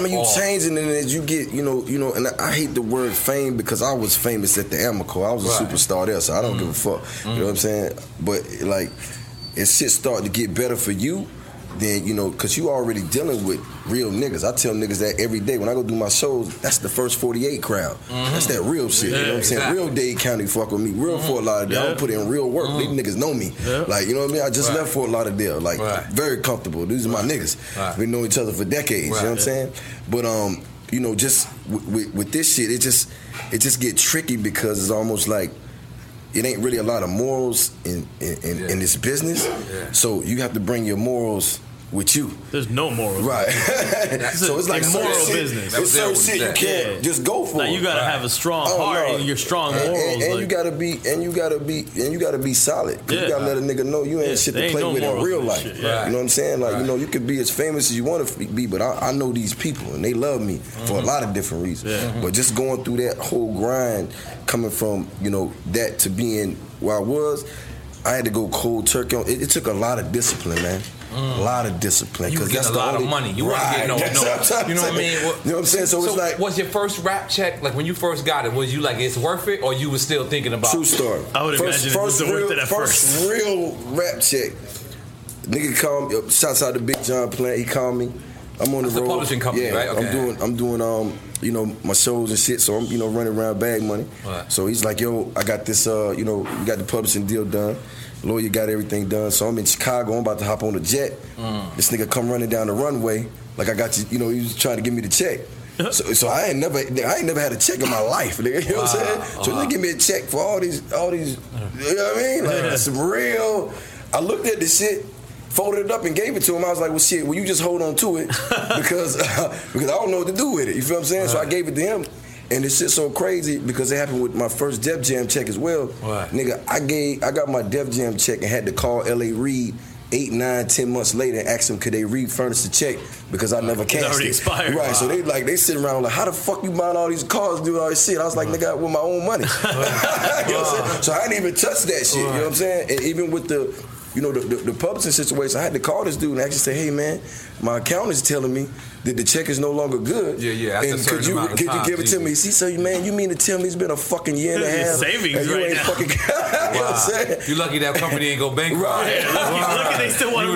changing, and as you get, you know, and I hate the word fame because I was famous at the Amoco. I was a superstar there, so I don't give a fuck. You know what I'm saying? But like, as shit start to get better for you, then, you know, because you already dealing with real niggas. I tell niggas that every day when I go do my shows. That's the first 48 crowd. That's that real shit. You know what I'm saying? Real Dade County fuck with me. Real Fort Lauderdale. I don't put in real work. These niggas know me. Like, you know what I mean? I just left Fort Lauderdale. Like, very comfortable. These are my niggas. We know each other for decades. You know what I'm saying? But you know, just with this shit, it just get tricky because it's almost like it ain't really a lot of morals in this business. So you have to bring your morals with you. There's no morals. Right. So it's like moral certain business. It's certain shit you can't just go for. Like you gotta have a strong heart and your strong morals. And you gotta be solid. Cause you gotta let a nigga know you ain't shit to play with in real life. You know what I'm saying? Like, you know, you could be as famous as you want to be, but I know these people and they love me for a lot of different reasons. But just going through that whole grind, coming from, you know, that to being where I was, I had to go cold turkey on. It took a lot of discipline, man. A lot of discipline. You was getting a lot of money. You weren't getting no. You know what I mean? You know what I'm saying? So it's like, was your first rap check, like when you first got it, was you like, it's worth it, or you was still thinking about? True story. I would imagine it was worth it at first. First real rap check. Nigga called me. Shouts out to Big John Plant. He called me. I'm on the road. The publishing company, right? Okay. I'm doing you know, my shows and shit. So I'm, you know, running around bag money. Right. So he's like, yo, I got this. You know, we got the publishing deal done. Lawyer got everything done. So I'm in Chicago. I'm about to hop on a jet. This nigga come running down the runway like I got you. You know, he was trying to give me the check. So I ain't never had a check in my life. Nigga, you know what I'm saying? So they give me a check for all these. You know what I mean? Like some real. I looked at this shit, folded it up and gave it to him. I was like, well, shit, will you just hold on to it? because I don't know what to do with it. You feel what I'm saying? So I gave it to him. And this shit's so crazy because it happened with my first Def Jam check as well. Nigga, I got my Def Jam check and had to call L.A. Reid 8, 9, 10 months later and ask them could they refurnish the check because I never cashed it. Already expired. Right, so they sitting around like, how the fuck you buying all these cars, doing all this shit? I was like, nigga, with my own money. You know what I'm saying? So I didn't even touch that shit. You know what I'm saying? And even with the, you know, the publishing situation, I had to call this dude and actually say, hey man, my accountant's telling me that the check is no longer good. And could you give it to me? See, so man, you mean to tell me it's been a fucking year and a half? Savings and you right ain't now. Fucking, you know what I'm saying? You lucky that company ain't go bankrupt. Right. You're lucky they still want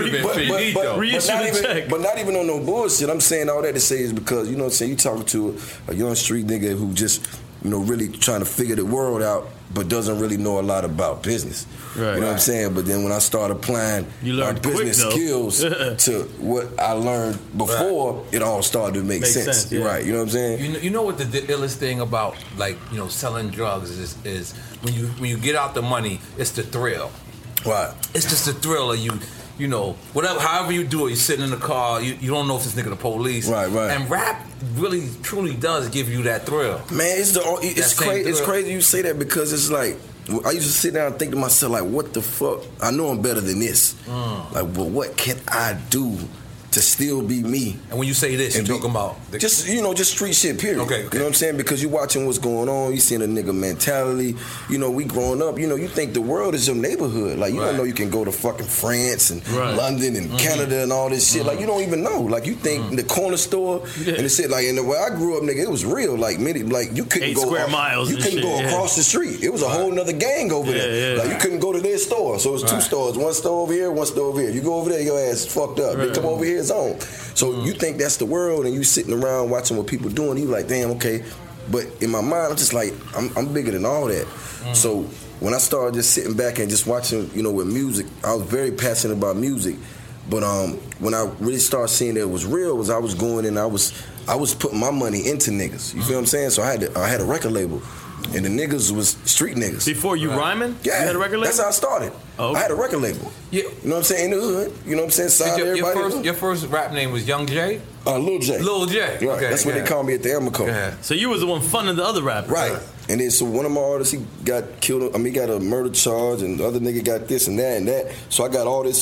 to reissue the check. But not even on no bullshit. I'm saying all that to say is because, you know what I'm saying, you talking to a young street nigga who just, you know, really trying to figure the world out but doesn't really know a lot about business. Right. You know what I'm saying? But then when I start applying my business skills to what I learned before, it all started to make sense. Right. You know what I'm saying? You know what the illest thing about, like, you know, selling drugs is when you get out the money, it's the thrill. Right. It's just the thrill of you know, whatever, however you do it, you're sitting in the car, you don't know if this nigga the police. Right. And rap really, truly does give you that thrill. Man, it's crazy. It's crazy you say that because it's like, I used to sit down and think to myself, like, what the fuck? I know I'm better than this. Like, but what can I do to still be me? And when you say this, you're talking about just, you know, just street shit, period. Okay. You know what I'm saying? Because you watching what's going on, you seeing a nigga mentality. You know, we growing up, you know, you think the world is your neighborhood. Like, you don't know you can go to fucking France and London and Canada and all this shit. Like, you don't even know. Like, you think the corner store and the shit, like, and where I grew up, nigga, it was real. Like, you couldn't go square miles. You couldn't go across the street. It was a whole nother gang over there. Like, you couldn't go to their store. So it was two stores. One store over here, one store over here. You go over there, your ass is fucked up. They come over here, it's on. So you think that's the world, and you sitting around watching what people doing. You like, damn, okay. But in my mind, I'm just like, I'm bigger than all that. So when I started just sitting back and just watching, you know, with music, I was very passionate about music. But when I really started seeing that it was real, was I was going and I was putting my money into niggas. You feel what I'm saying? So I had a record label. And the niggas was street niggas. Before you rhyming? Yeah. You had a record label? That's how I started. Oh, okay. I had a record label. Yeah. You know what I'm saying? In the hood. You know what I'm saying? Signed everybody. Your first rap name was Young J? Lil J. Lil J. Right. Okay, that's what they call me at the Amoco. So you was the one funding the other rappers. Right. And then so one of my artists, he got killed. I mean, he got a murder charge, and the other nigga got this and that and that. So I got all this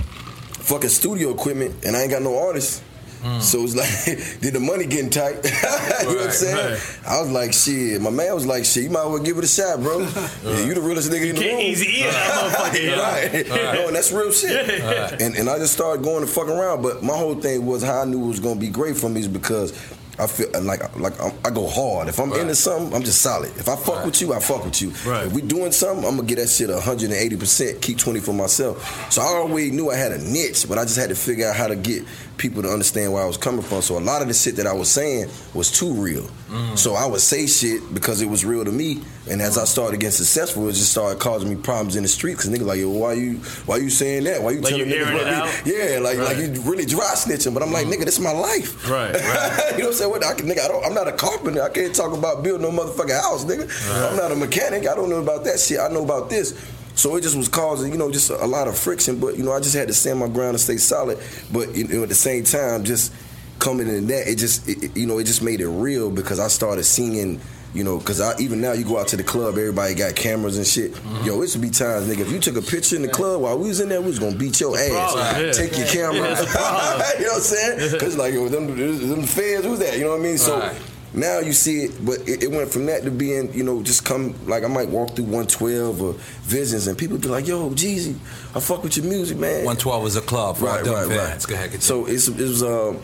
fucking studio equipment, and I ain't got no artists. So it's like, did the money getting tight? You know what I'm saying? Right. I was like, shit. My man was like, shit, you might as well give it a shot, bro. Yeah, you the realest nigga in the room. Can't easy eat that motherfucker. Right. No, and that's real shit. And I just started going to fuck around. But my whole thing was how I knew it was going to be great for me is because I feel like I go hard. If I'm into something, I'm just solid. If I fuck with you, I fuck with you. If we doing something, I'm gonna get that shit 180%. Keep 20 for myself. So I always knew I had a niche, but I just had to figure out how to get people to understand where I was coming from. So a lot of the shit that I was saying was too real. So I would say shit because it was real to me. And as I started getting successful, it just started causing me problems in the street. Cause niggas like, yo, why you saying that? Why you like telling niggas what out? Yeah, like you really dry snitching. But I'm like, nigga, this is my life. Right. You know what I'm saying? I'm not a carpenter. I can't talk about building no motherfucking house, nigga. I'm not a mechanic. I don't know about that shit. I know about this. So it just was causing, just a lot of friction. But, I just had to stand my ground and stay solid. But, at the same time, just coming in that, it just made it real because I started seeing, because even now you go out to the club, everybody got cameras and shit. Yo, it should be times, nigga, if you took a picture in the club while we was in there, we was going to beat your ass. Take your camera. You know what I'm saying? Because, like, them feds, who's that? You know what I mean? So now you see it, but it went from that to being, just come, like I might walk through 112 or Visions and people be like, yo, Jeezy, I fuck with your music, man. 112 is a club. Right. Go ahead, continue. So it was,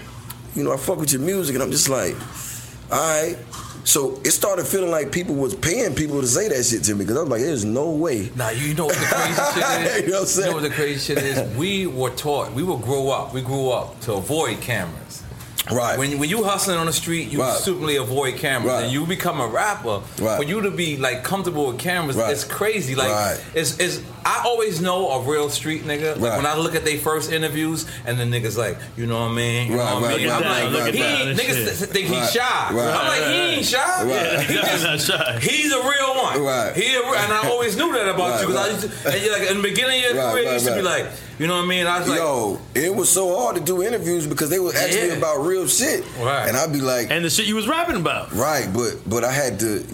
I fuck with your music, and I'm just like, all right. So it started feeling like people was paying people to say that shit to me because I was like, there's no way. Nah, you know what the crazy shit is? You know what I'm saying? You know what the crazy shit is? We were taught, we grew up to avoid cameras. Right. When you hustling on the street, you simply avoid cameras. And you become a rapper, for you to be like comfortable with cameras, it's crazy. Like it's I always know a real street nigga. Like when I look at their first interviews and the niggas like, you know what I mean? You know what I mean? I'm like, niggas think he's shy. I'm like, he ain't shy. He's a real one. And I always knew that about you because and you're like in the beginning of your career, you used to be like, you know what I mean? I was like, yo, it was so hard to do interviews because they would ask me about real shit, and I'd be like, and the shit you was rapping about, but I had to,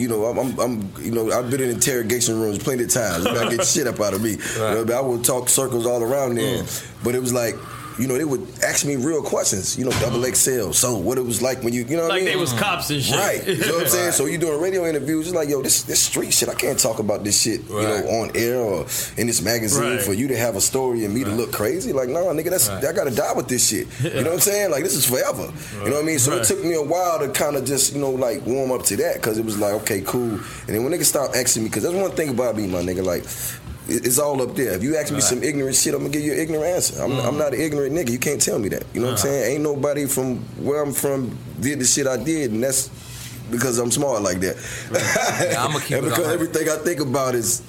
I've been in interrogation rooms plenty of times. You gotta get shit up out of me. I would talk circles all around there, but it was like, they would ask me real questions, double XL. So what it was like when you know what I mean? Like they was cops and shit. Right. You know what I'm saying? So you doing radio interviews, it's like, yo, this street shit, I can't talk about this shit, on air or in this magazine for you to have a story and me to look crazy. Like, no, nigga, I gotta die with this shit. You know what I'm saying? Like, this is forever. You know what I mean? So it took me a while to kind of just, like warm up to that because it was like, okay, cool. And then when niggas stopped asking me, because that's one thing about me, my nigga, like, it's all up there. If you ask me some ignorant shit, I'm gonna give you an ignorant answer. I'm not an ignorant nigga. You can't tell me that. You know what I'm saying? Ain't nobody from where I'm from did the shit I did, and that's because I'm smart like that. Yeah, I'm gonna keep and because everything I think about is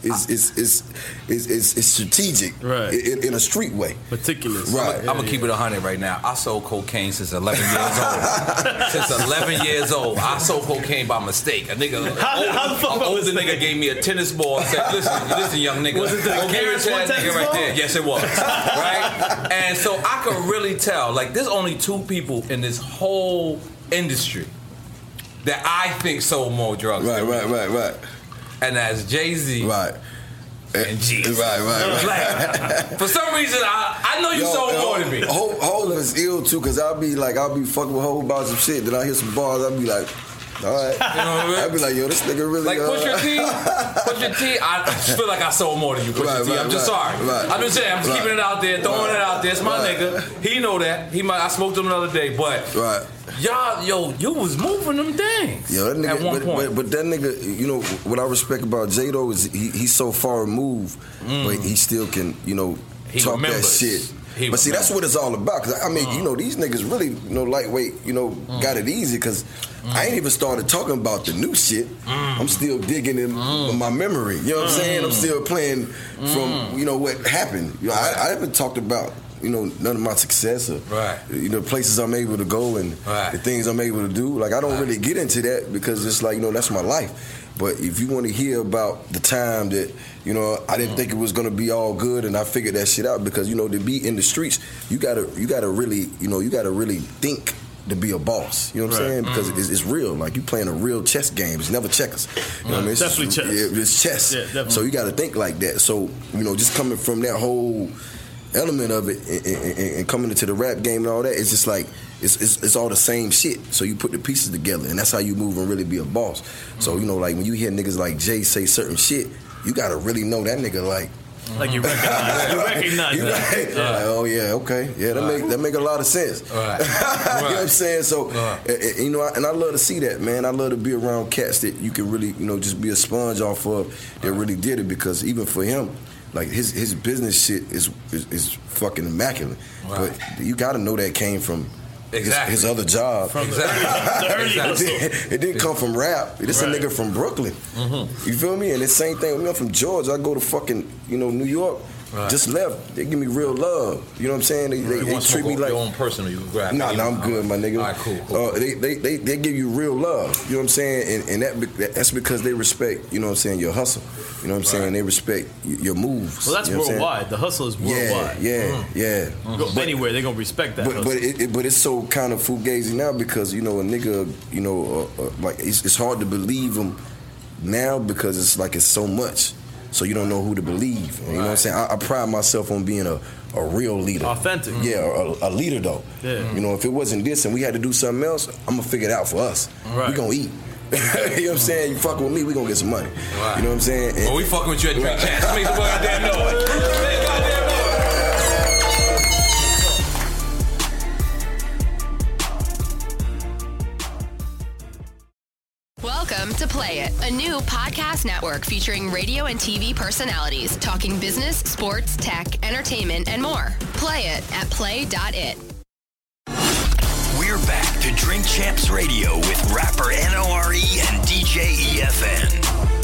strategic, in a street way, meticulous. Right. I'm gonna keep it 100 right now. I sold cocaine since 11 years old. Since 11 years old, I sold cocaine by mistake. A nigga, an older nigga gave me a tennis ball and said, "Listen, young nigga, was it the nigga right there?" Yes, it was. Right, and so I could really tell. Like, there's only two people in this whole industry that I think sold more drugs. Right. And that's Jay-Z. Right. And Jeezy. Right. Like, for some reason, I know you sold more than me. Hov is ill too, cause I'll be fucking with Hov about some shit. Then I hear some bars, I'll be like, all right. You know what I mean? I'd be like, yo, this nigga really like Pusha T. I feel like I sold more than you, Pusha T. I'm just sorry. I'm just saying. I'm just keeping it out there, throwing it out there. It's my nigga. He know that. I smoked him another day, but y'all, you was moving them things. Yo, that nigga, at one point. But that nigga, what I respect about J though is he's so far removed, but he still can, talk remembers. that shit. But see, that's what it's all about. Cause I mean, these niggas really, lightweight, got it easy. Cause I ain't even started talking about the new shit. I'm still digging in my memory. You know what I'm saying? I'm still playing from, what happened. I haven't talked about, none of my success or, places I'm able to go and the things I'm able to do. Like, I don't really get into that because it's like, that's my life. But if you want to hear about the time that, I didn't think it was going to be all good, and I figured that shit out because, to be in the streets, you gotta really think to be a boss. You know what I'm saying? Because it's real. Like, you playing a real chess game. It's never checkers. You know what I mean? It's definitely chess. It's chess. Yeah, definitely. So you got to think like that. So, just coming from that whole element of it and coming into the rap game and all that, it's just like it's all the same shit. So you put the pieces together, and that's how you move and really be a boss. So like when you hear niggas like Jay say certain shit, you gotta really know that nigga like Like you recognize You that. right. Like, oh yeah, okay, yeah, that make a lot of sense. Right. You know what I'm saying? So, you know, and I love to see that, man. I love to be around cats that you can really, you know, just be a sponge off of that really did it, because even for him, like his business shit is fucking immaculate. Right. But you got to know that came from his other job. From the early hustle. It didn't come from rap. This a nigga from Brooklyn. You feel me? And the same thing with me. I'm from Georgia. I go to fucking, you know, New York. Right. Just left. They give me real love. You know what I'm saying? They treat me like your own personal. You can grab. Nah, I'm good, my nigga. All right, cool. They give you real love. You know what I'm saying? And that's because they respect. You know what I'm saying? Your hustle. You know what I'm saying? They respect your moves. Well, that's you know worldwide. The hustle is worldwide. Yeah. Go anywhere, they're gonna respect that. But it's so kind of fugazi now, because you know a nigga, you know, like it's hard to believe him now, because it's like it's so much. So you don't know who to believe. You know what I'm saying? I pride myself on being a real leader. Authentic. Yeah, a leader though. Yeah. You know, if it wasn't this and we had to do something else, I'm going to figure it out for us. Right. We going to eat. You know what I'm saying? You fucking with me, we going to get some money. Right. You know what I'm saying? Well, we fucking with you at Drink Champs. Make some goddamn noise. Make goddamn noise. Welcome to Play It, a new podcast network featuring radio and TV personalities talking business, sports, tech, entertainment, and more. Play it at play.it. We're back to Drink Champs Radio with rapper NORE and DJ EFN.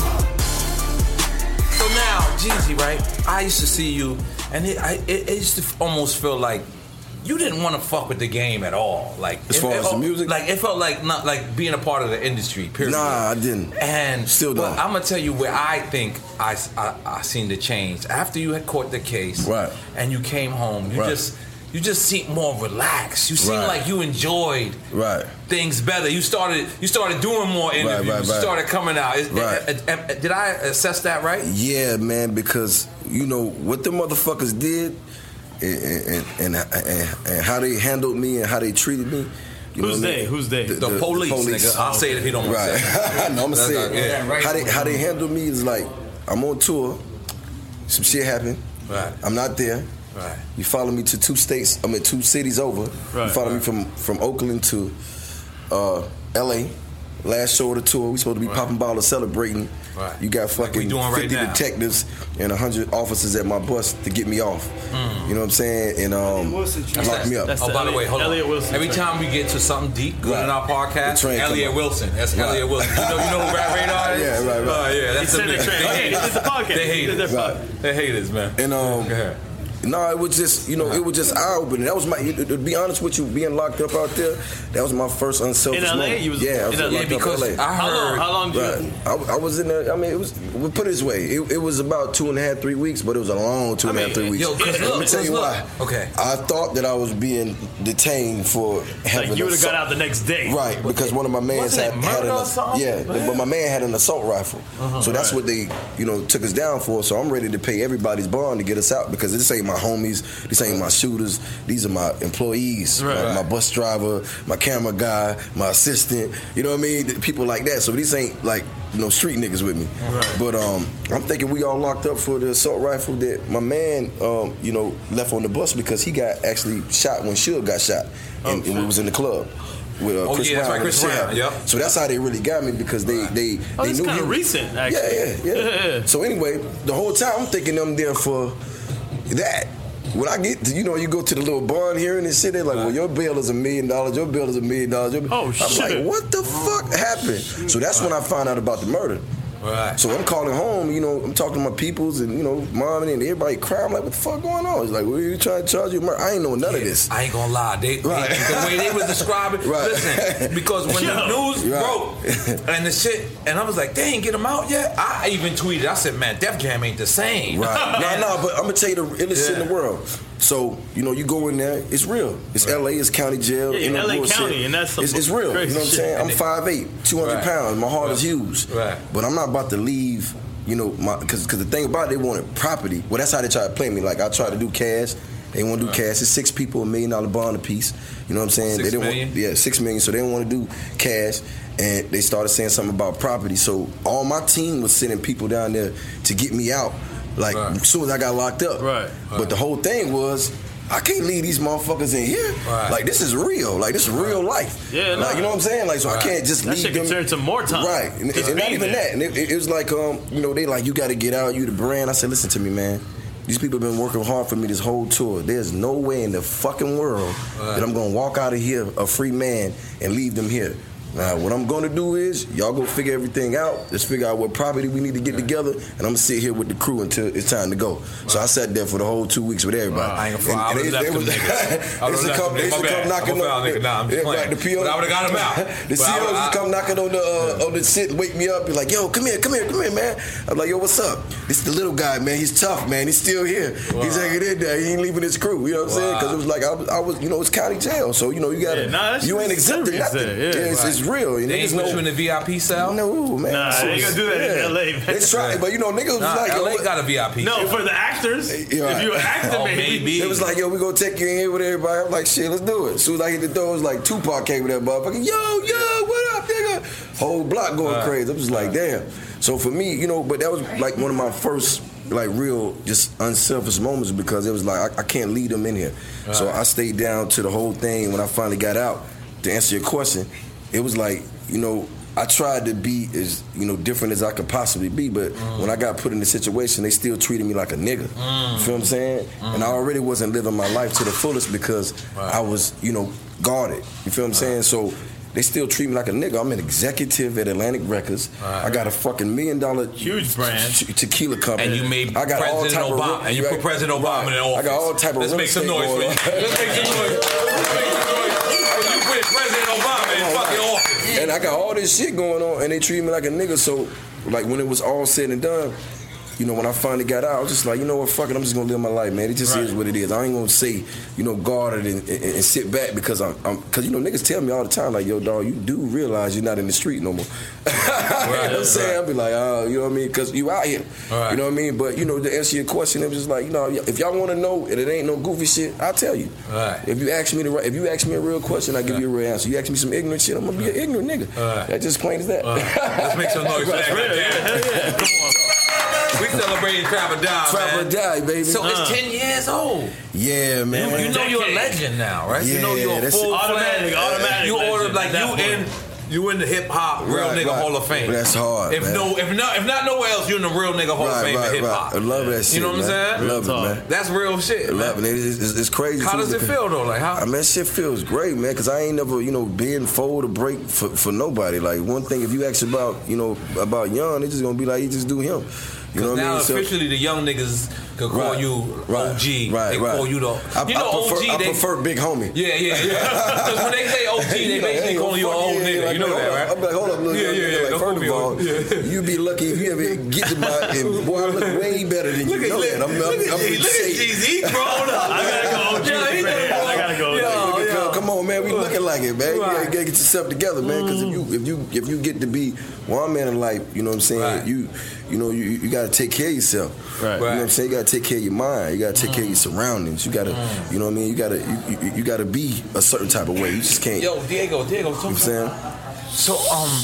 So now, Jeezy, right? I used to see you, and it used to almost feel like you didn't want to fuck with the game at all. Like as far as the music, like it felt like not like being a part of the industry. Period. Nah, I didn't. And still don't. I'm gonna tell you where I think I seen the change after you had caught the case, right? And you came home. You just seemed more relaxed. You seemed like you enjoyed things better. You started doing more interviews. You started coming out. Did I assess that right? Yeah, man. Because you know what the motherfuckers did. And how they handled me and how they treated me. Who's they? The police, nigga. I'll say it if you don't want to say it. No, I'm going to say it. How they handle me is like, I'm on tour, some shit happened, I'm not there. Right. You follow me to 2 states, I'm at 2 cities over. You follow me from Oakland to LA. Last show of the tour, we supposed to be popping bottles, celebrating. Right. You got fucking 50 detectives and 100 officers at my bus to get me off. You know what I'm saying? And lock me up. By the way, hold on. Elliot Wilson. Every time we get to something deep, good in our podcast, Elliot Wilson. That's Elliot Wilson. You know who Rap Radar is? Yeah, right. Yeah, that's the podcast. They hate it. They hate us, man. And no, it was just, you know, it was just eye-opening. That was to be honest with you, being locked up out there, that was my first unselfish moment. In LA? I was locked because up in LA. I heard... How long did you... I was in there, I mean, we'll put it this way, it was about 2.5, 3 weeks, but it was a long 2.5, 3 weeks. Let me tell you why. Okay. I thought that I was being detained for having... Like you would have got out the next day. Right, because one of my mans had but my man had an assault rifle. So that's what they, you know, took us down for. So I'm ready to pay everybody's bond to get us out, because this ain't my homies. This ain't my shooters. These are my employees, my bus driver, my camera guy, my assistant. You know what I mean? People like that. So these ain't like, you know, street niggas with me. Right. But I'm thinking we all locked up for the assault rifle that my man, you know, left on the bus because he got actually shot when Suge got shot, and we was in the club. With Chris Brown. That's right, Chris Brown. Yep. So that's how they really got me, because they knew kind of recent, actually. Yeah. So anyway, the whole time I'm thinking I'm there for that. When I get to, you know, you go to the little bond hearing and shit, they're like, well, your bail is $1 million, your bail is $1 million. Oh, shit. I'm like, what the fuck happened? So that's when I found out about the murder. Right. So I'm calling home, you know, I'm talking to my peoples and, you know, mom and everybody crying. I'm like, what the fuck going on? It's like, well, you trying to charge you murder? I ain't know none of this. I ain't gonna lie. The way they was describing, listen, because when the news broke and the shit, and I was like, they ain't get him out yet? I even tweeted, I said, man, Def Jam ain't the same. Right. No, but I'm gonna tell you the illest shit in the world. So, you know, you go in there, it's real. It's LA, it's county jail. Yeah, LA County, and that's it's real. You know what I'm saying? I'm 5'8", 200 pounds. My heart is huge. Right. But I'm not about to leave, you know, because the thing about it, they wanted property. Well, that's how they try to play me. Like, I try to do cash. They want to do cash. It's 6 people, $1 million bond a piece. You know what I'm saying? $6 million? $6 million. So they didn't want to do cash. And they started saying something about property. So all my team was sending people down there to get me out. Like as soon as I got locked up. Right. But the whole thing was, I can't leave these motherfuckers in here. Right. Like this is real. Like this is real life. Yeah, like you know what I'm saying. Like so I can't just that leave shit them. can turn to more time. Right. And Just not being even there. that. And it was like you know, they like, you got to get out. You the brand. I said, listen to me, man. These people have been working hard for me this whole tour. There's no way in the fucking world that I'm gonna walk out of here a free man and leave them here. Now, what I'm gonna do is, y'all go figure everything out. Let's figure out what property we need to get together, and I'm gonna sit here with the crew until it's time to go. So I sat there for the whole 2 weeks with everybody. I ain't gonna fly. I would have left them niggas. I would have left them niggas. My bad. knocking I'm a foul on nigga. Nah, I'm just playing. the PO, But I would have got him out. The CEOs just come knocking on the shit, wake me up, be like, yo, come here, man. I'm like, yo, what's up? This is the little guy, man. He's tough, man. He's still here. Wow. He's hanging in there. He ain't leaving his crew. You know what I'm saying? Because it was like I was, you know, it's county jail, so you know you gotta, you ain't exempt to nothing. It's real. They ain't put you in the VIP cell? No, man. Nah, they ain't gonna do that in LA, man. They tried, but you know, niggas was like, yo, LA got a VIP No, cell. for the actors. If you an actor, maybe. It was like, yo, we gonna take you in here with everybody. I'm like, shit, let's do it. As soon as I hit the door, it was like Tupac came with that motherfucker. Yo, what up, nigga? Whole block going crazy. I was like, damn. So for me, you know, but that was like one of my first, like, real, just unselfish moments because it was like, I can't lead them in here. So I stayed down to the whole thing. When I finally got out, to answer your question, it was like, you know, I tried to be as, you know, different as I could possibly be, but when I got put in the situation, they still treated me like a nigga. You feel what I'm saying? And I already wasn't living my life to the fullest because I was, you know, guarded. You feel what I'm saying? So they still treat me like a nigga. I'm an executive at Atlantic Records. I got a fucking $1 million huge brand tequila company. And you made I got President all type Obama. of, And you put President Obama in the office. I got all type of Let's make some noise for you. Let's make some noise. You put President Obama in fucking office. And I got all this shit going on, and they treat me like a nigga. So, like, when it was all said and done, you know, when I finally got out, I was just like, you know what, fuck it, I'm just gonna live my life, man. It just is what it is. I ain't gonna say, you know, guard it and sit back because because you know, niggas tell me all the time, like, yo, dog, you do realize you're not in the street no more. You know what I'm saying? I'll be like, you know what I mean? Because you out here. You know what I mean? But, you know, to answer your question, it was just like, you know, if y'all want to know and it ain't no goofy shit, I'll tell you. If you ask me a real question, I give you a real answer. You ask me some ignorant shit, I'm gonna be an ignorant nigga. That's just plain as that. Let's make some noise for that. Come on. We celebrating Trap or Die, Trap or Die, baby. So it's 10 years old. Yeah, man. You know you're a legend now, right? Yeah, you know you're a full automatic. You ordered like you in the hip hop real nigga Hall of Fame. That's hard. If not nowhere else, you're in the real nigga Hall of Fame in hip hop. I love that shit. You know what I'm saying? I love it, man. That's real shit. I love it. It's crazy. How does it feel though? Like how? I mean, shit feels great, man. Cause I ain't never, you know, been fold or break for nobody. Like one thing, if you ask about, you know, about Young, it's just gonna be like he just do him. You know what now I mean? officially the young niggas could call you OG. They call you the I prefer big homie. Yeah. Because when they say OG, they basically calling you an old nigga. Like, you know that, right? I'm like, hold up, look. Like, first of all, you be lucky if you ever get to my. And boy, I look way better than you. Know that. I'm He's grown up. I gotta go. Yo, come on, man. We looking like it, man. You gotta get yourself together, man. Because if you get to be one man in life, you know what I'm saying. You know, you got to take care of yourself. You know what I'm saying? You got to take care of your mind. You got to take care of your surroundings. You got to, you know what I mean? You got to be a certain type of way. You just can't. Yo, Diego, you know what I'm saying? So,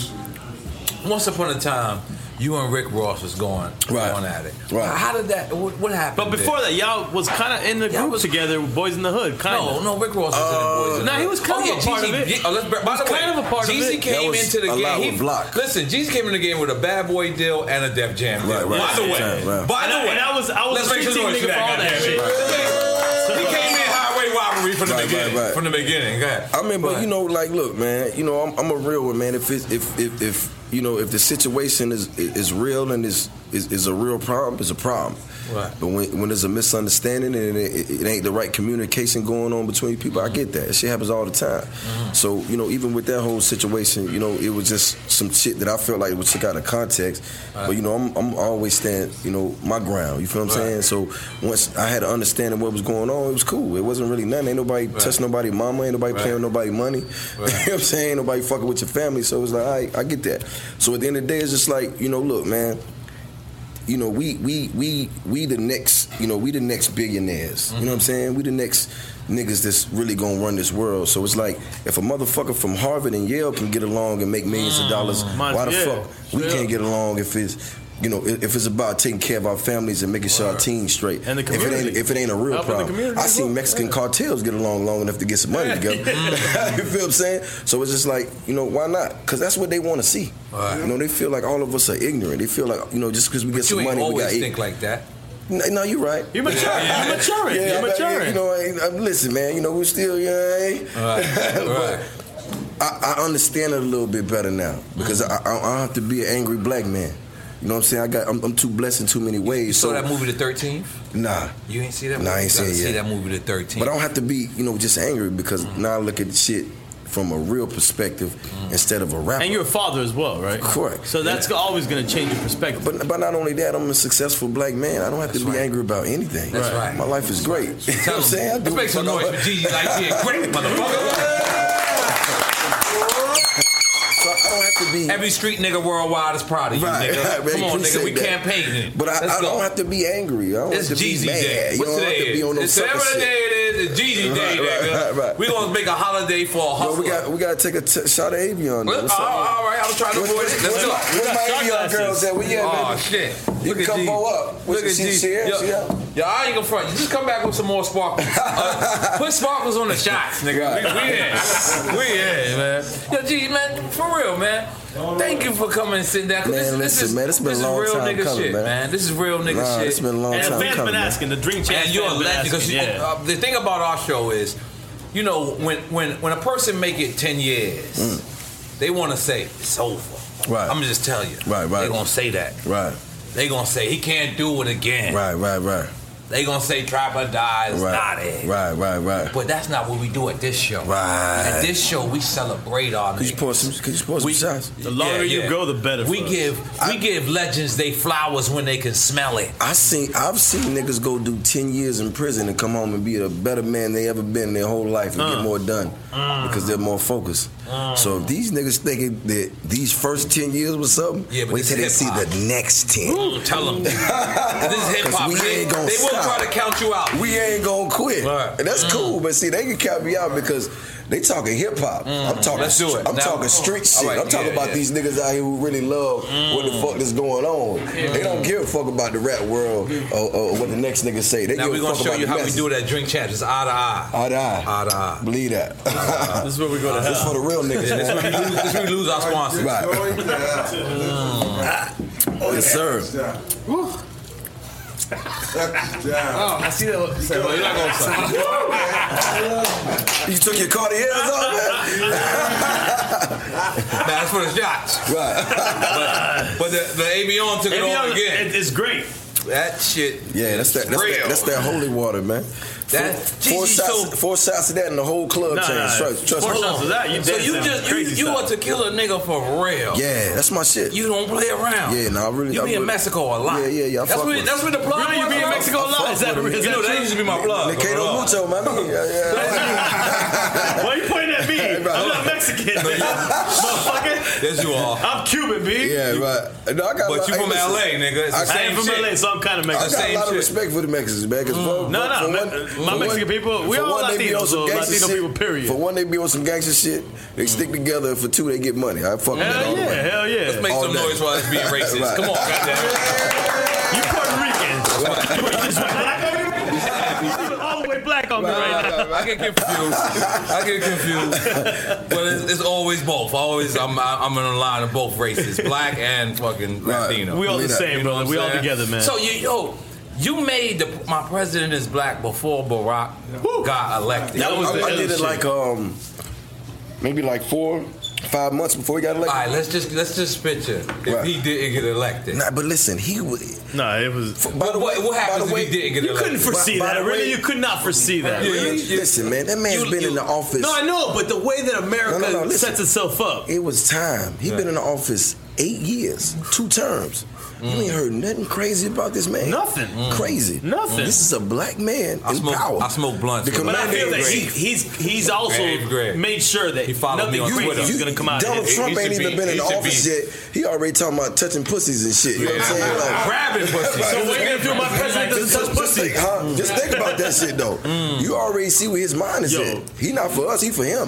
once upon a time, you and Rick Ross was going at it. How did that? What happened? But before that, y'all was kind of in the group together, Boys in the Hood. No, Rick Ross was in the Boys in the Hood. No, he was kind of a part of it. By the way, kind of a part of it. Jeezy came into the game. Listen, Jeezy came in the game with a Bad Boy deal and a Def Jam deal. By the way, and I was let's make some noise for that shit. He came in highway robbery from the beginning. From the beginning. Go ahead. I mean, but you know, like, look, man. You know, I'm a real one, man. If you know, if the situation is real and is a real problem, it's a problem. But when there's a misunderstanding and it ain't the right communication going on between people, I get that. That shit happens all the time. So, you know, even with that whole situation, you know, it was just some shit that I felt like was took out of context. But, you know, I'm always stand, you know, my ground. You feel what I'm saying? So once I had an understanding what was going on, it was cool. It wasn't really nothing. Ain't nobody touching nobody's mama. Ain't nobody paying nobody money. You know what I'm saying? Ain't nobody fucking with your family. So it was like, all right, I get that. So at the end of the day, it's just like, you know, look, man. You know, we the next, you know, we the next billionaires. You know what I'm saying? We the next niggas that's really gonna run this world. So it's like, if a motherfucker from Harvard and Yale can get along and make millions of dollars, why the fuck we can't get along if it's You know, if it's about taking care of our families and making sure our team's straight, And the community. if it ain't a real Helping the problem, community I as seen well. Mexican cartels get along long enough to get some money together. You feel what I'm saying? So it's just like, you know, why not? Because that's what they want to see. Right. You know, they feel like all of us are ignorant. They feel like, you know, just because we get But you some ain't money, we always got think like that. No, you're right. You're maturing. You're maturing. Yeah, You're maturing. You know, listen, man. You know, we're still young. Right. I understand it a little bit better now because I don't have to be an angry black man. You know what I'm saying? I'm too blessed in too many ways. You saw that movie, The 13th? Nah. You ain't see that movie? Nah, I ain't You gotta seen it see yet. that movie, The 13th. But I don't have to be, you know, just angry because now I look at the shit from a real perspective instead of a rapper. And you're a father as well, right? Correct. So that's always going to change your perspective. But not only that, I'm a successful black man. I don't have to be angry about anything. That's right. My life is great. You know what I'm saying? I do Let's make some what the noise fuck for Gigi like being great, motherfucker. So I don't have to be. Every street nigga worldwide is proud of you, Right, nigga. right, Come on, nigga. appreciate We that. campaigning. But I don't have to be angry. I don't It's have to Jeezy be mad. Day. You What's don't have today? to be on no It's sucker whatever shit. day it is. It's Jeezy Day, nigga. Right. We gonna make a holiday for a Yo, hustler. we gotta take a shot of Avion. All right, I'm trying to avoid it. Let's go. Where my Avion girls at? We at, Oh baby? shit! You Look can at come G. bow up. Look at G. Yo, I ain't gonna front. You just come back with some more sparkles. Put sparkles on the shots, nigga. We in, man. Yo, G, man, for real, man. Thank you for coming and sitting down. Man, listen, man, it's been a long real time nigga coming, shit, man. This is real nigga Nah, shit. it's been a long And time the fans coming, been man. asking. The Drink Champs And you're a fans been legend because asking. the thing about our show is, you know, when a person make it 10 years, they want to say it's over. Right. I'm gonna just tell you. Right. They gonna say that. Right. They gonna say he can't do it again. Right. They gonna say Trapper dies, not it. Right. But that's not what we do at this show. Right. At this show, we celebrate our Could you pour some shots? The longer you go, the better. We give legends they flowers when they can smell it. I've seen niggas go do 10 years in prison and come home and be a better man they ever been in their whole life and get more done because they're more focused. So if these niggas thinking that these first 10 years was something, but wait till they see the next 10. Tell them. This is hip hop. We ain't gonna They won't stop. try to count you out. We ain't gonna quit. Right. And that's cool, but see, they can count me out because they talking hip hop. I'm talking. Let's do it. I'm talking street shit. All right, I'm talking about these niggas out here who really love what the fuck is going on. They don't give a fuck about the rap world or what the next nigga say. They Now give we're a gonna fuck show about you the how we message. do it at Drink Champs. It's eye to eye. Eye to eye. Eye to eye. Believe that. This is where we go to This hell. for the real niggas, This man. is where we lose our sponsors. Right. Yes, sir. Oh, I see that. You're not gonna say. You took your Cartiers off, man? That's for the shots. Right. But the Avion took it off again. It's great. That shit. Yeah, that's real. that's that holy water, man. That Four Gigi, four shots of that and the whole club changed. Trust Four me. shots of that. You So you dancing crazy you style. a tequila nigga for real. Yeah, that's my shit. You don't play around. Yeah, no, I really. You I be in really- Mexico a lot. Yeah. I That's fuck where with that's where the plug Really, you was be in from? Mexico a lot? Is that You know that used to be my plug. Me quedo mucho, mami. Yeah. Why you pointing at me? I'm not Mexican, motherfucker. Yes, you are. I'm Cuban, B. Yeah, right. No, I got. But you from listen, LA, nigga. It's the I same am from shit. LA, so I'm kind of I Mexican. got a lot of shit. respect for the Mexicans, man. Cause My Mexican people, we all Latinos, so Latino people, period. For one, they be on some gangster shit. They stick together. For two, they get money. I fuck with that all the way. Hell yeah. Let's make All some day. noise while it's being racist. Right. Come on, goddamn. You Puerto Rican. All the way black on me right now. I get confused. But it's always both. I'm in the line of both races, black and fucking Latino. We all the same, You know brother. what We I'm all saying? together, man. So you made my president is black before Barack got elected. I did it like maybe like 4-5 months before he got elected. All right, let's just picture if he didn't get elected. Nah, but listen, he would. Nah, it was. What happens if he didn't get elected? You couldn't foresee By that. the way- Really, you could not foresee that. Listen, man, that man's been in the office. No, I know, but the way that America No, listen. sets itself up. It was time. He been in the office 8 years, 2 terms. You ain't heard nothing crazy about this man. Nothing. Crazy. Nothing. This is a black man in power. I smoke blunts. The But I commander feel in that chief. he's also Greg. made sure that He followed me nothing on crazy Twitter. is going to come out Donald of it. Trump He ain't should even be- been in he should office be- yet. He already talking about touching pussies and shit. You know what I'm saying? Like, Grabbing pussy. So what you going to do? My president doesn't touch pussy. Just think about that shit though. You already see where his mind is Yo. at. He not for us. He for him.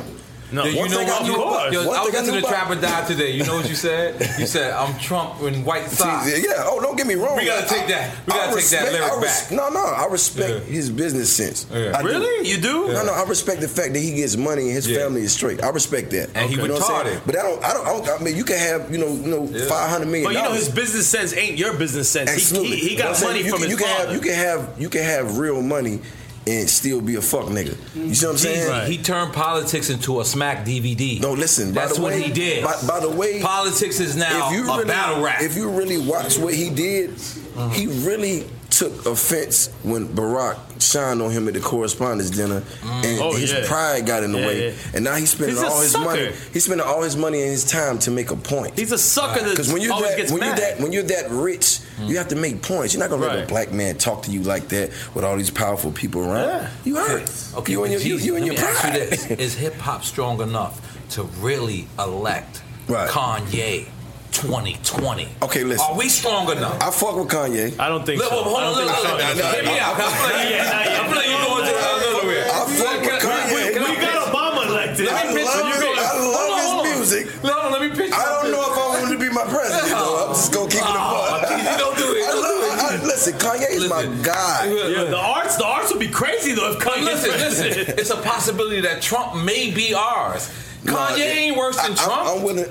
No, you one know thing I what? knew about- Yo, one I was thing I listening knew to about- Trapper Die today. You know what you said? You said, I'm Trump in white socks. Yeah. Oh, don't get me wrong. We gotta take that. We gotta take that lyric back. No, I respect his business sense. Yeah. I do. Really? You do? No, I respect the fact that he gets money and his family is straight. I respect that. And he You know what I'm saying? retarded. But I mean, you can have, $500 million. But you know his business sense ain't your business sense. Absolutely. He got money from his father. You can have real money and still be a fuck nigga. You see what I'm saying? He turned politics into a smack DVD. No, listen. That's by the what way, he did. By the way, politics is now a battle rap. If you really watch what he did, he really took offense when Barack shined on him at the correspondence dinner, and his pride got in the way. Yeah. And now he's spending all his money. He's spending all his money and his time to make a point. He's a sucker because when you're that rich, you have to make points. You're not gonna let a black man talk to you like that with all these powerful people around. Yeah. You hurt. Okay, you and your pride. Is hip hop strong enough to really elect Kanye 2020? Okay, listen. Are we strong enough? I fuck with Kanye. I don't think so. Hold on, look. Hit me out. I'm playing you going to another way. I fuck with Kanye. We got Obama elected. I love his music. No, let me pitch. I don't know if I want to be my president, though. I'm just gonna keep it apart. Don't do it. Listen, Kanye is my guy. Yeah, the arts would be crazy though if Kanye. Listen. It's a possibility that Trump may be ours. Kanye ain't worse than Trump. I'm willing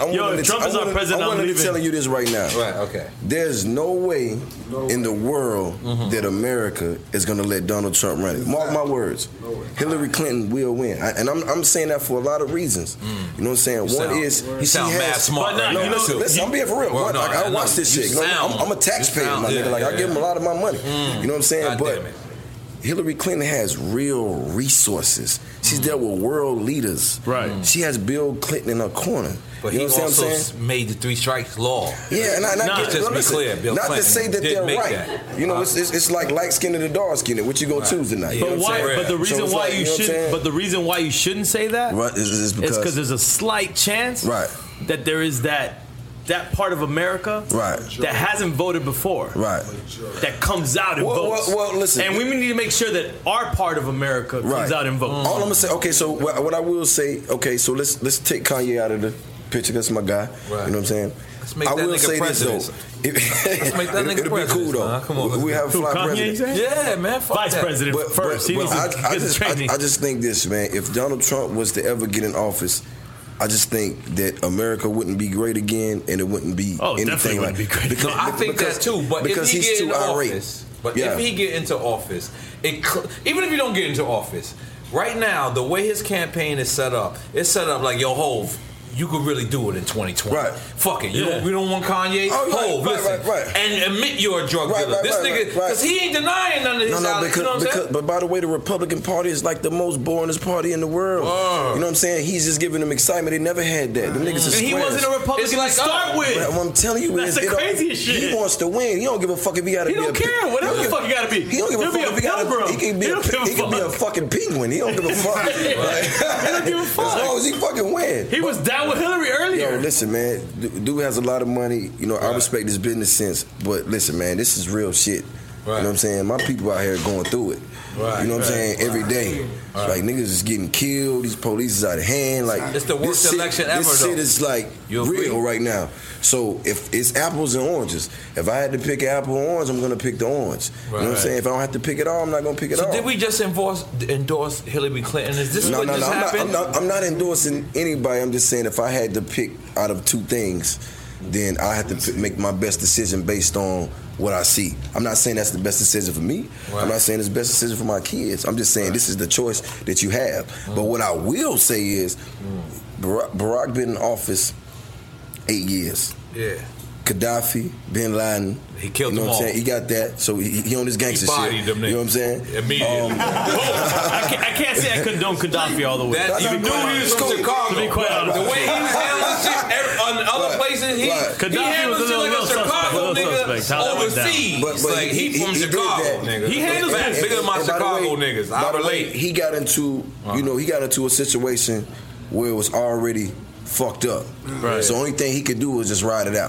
to tell you this right now. Right, okay. There's no way in the world that America is going to let Donald Trump run it. Mark my words. Hillary Clinton will win. And I'm saying that for a lot of reasons. You know what I'm saying? One is he sound mad smart. Listen, I'm being for real. I watch this shit. I'm a taxpayer, my nigga. Like I give him a lot of my money. You know what I'm saying? But Hillary Clinton has real resources. She's dealt with world leaders. Right. She has Bill Clinton in her corner. But you know he what I'm saying? also made the 3 strikes law. Yeah, and I get just it. be clear, Bill not Clinton to say that did they're make right. that. You know, it's like light skinned and dark skinned. What you gonna choose tonight? But why? But the reason why you should. But the reason why you shouldn't say that is because there's a slight chance that there is that part of America that hasn't voted before that comes out and votes. Well, listen. And we need to make sure that our part of America comes out and votes. All I'm gonna say, okay, so what I will say, okay, so let's take Kanye out of the picture. That's my guy. You know what I'm saying? Let's make that nigga president. Let's make that nigga it'll be cool though. Come on, we have a fly president. Yeah, man. Vice president first. I just think this, man. If Donald Trump was to ever get in office, I just think that America wouldn't be great again, and it wouldn't be anything like. Be great. No, I think that too. But because if he he's get into too irate. office, if he get into office, even if you don't get into office, right now the way his campaign is set up, it's set up like yo, Hov, you could really do it in 2020. Right. Fuck it. We don't want Kanye. Oh, listen. And admit you're a drug dealer. This nigga, because he ain't denying none of his allegations. You know what I'm saying? But by the way, the Republican Party is like the most boringest party in the world. You know what I'm saying? He's just giving them excitement. They never had that. Them niggas are and he wasn't a Republican to start with. What I'm telling you that's the craziest shit. He wants to win. He don't give a fuck if he got to be. He don't care. Whatever the fuck he got to be. He don't give a fuck if he got to. He can be a fucking penguin. He don't give a fuck. He don't give a fuck. As long as he fucking win. He was down with Hillary earlier. Yo, listen, man. Dude has a lot of money. You know, I respect his business sense. But listen, man, this is real shit. You know what I'm saying? My people out here going through it. You know what I'm saying? Every day. Like, niggas is getting killed. These police is out of hand. Like, it's the worst election ever, This shit is, like, real right now. So, if it's apples and oranges, if I had to pick an apple or orange, I'm going to pick the orange. You know what I'm saying? If I don't have to pick it all, I'm not going to pick it all. So, did we just endorse Hillary Clinton? Is this what just happened? I'm not endorsing anybody. I'm just saying if I had to pick out of two things, then I have to make my best decision based on what I see. I'm not saying that's the best decision for me. I'm not saying it's the best decision for my kids. I'm just saying this is the choice that you have. But what I will say is Barack been in office 8 years. Yeah. Gaddafi, Bin Laden. He killed them all. Saying? He got that. So he on his gangster shit. Them you know what I'm saying? Immediately. I can't say I condone Gaddafi all the way. You knew he was from Chicago. To be quite honest. The way he was handling shit on other places, he handles shit like a Chicago nigga overseas. But like he from Chicago, nigga. He handles that. Bigger than my Chicago niggas. I relate. He got into, he got into a situation where it was already fucked up. Right. So the only thing he could do was just ride it out.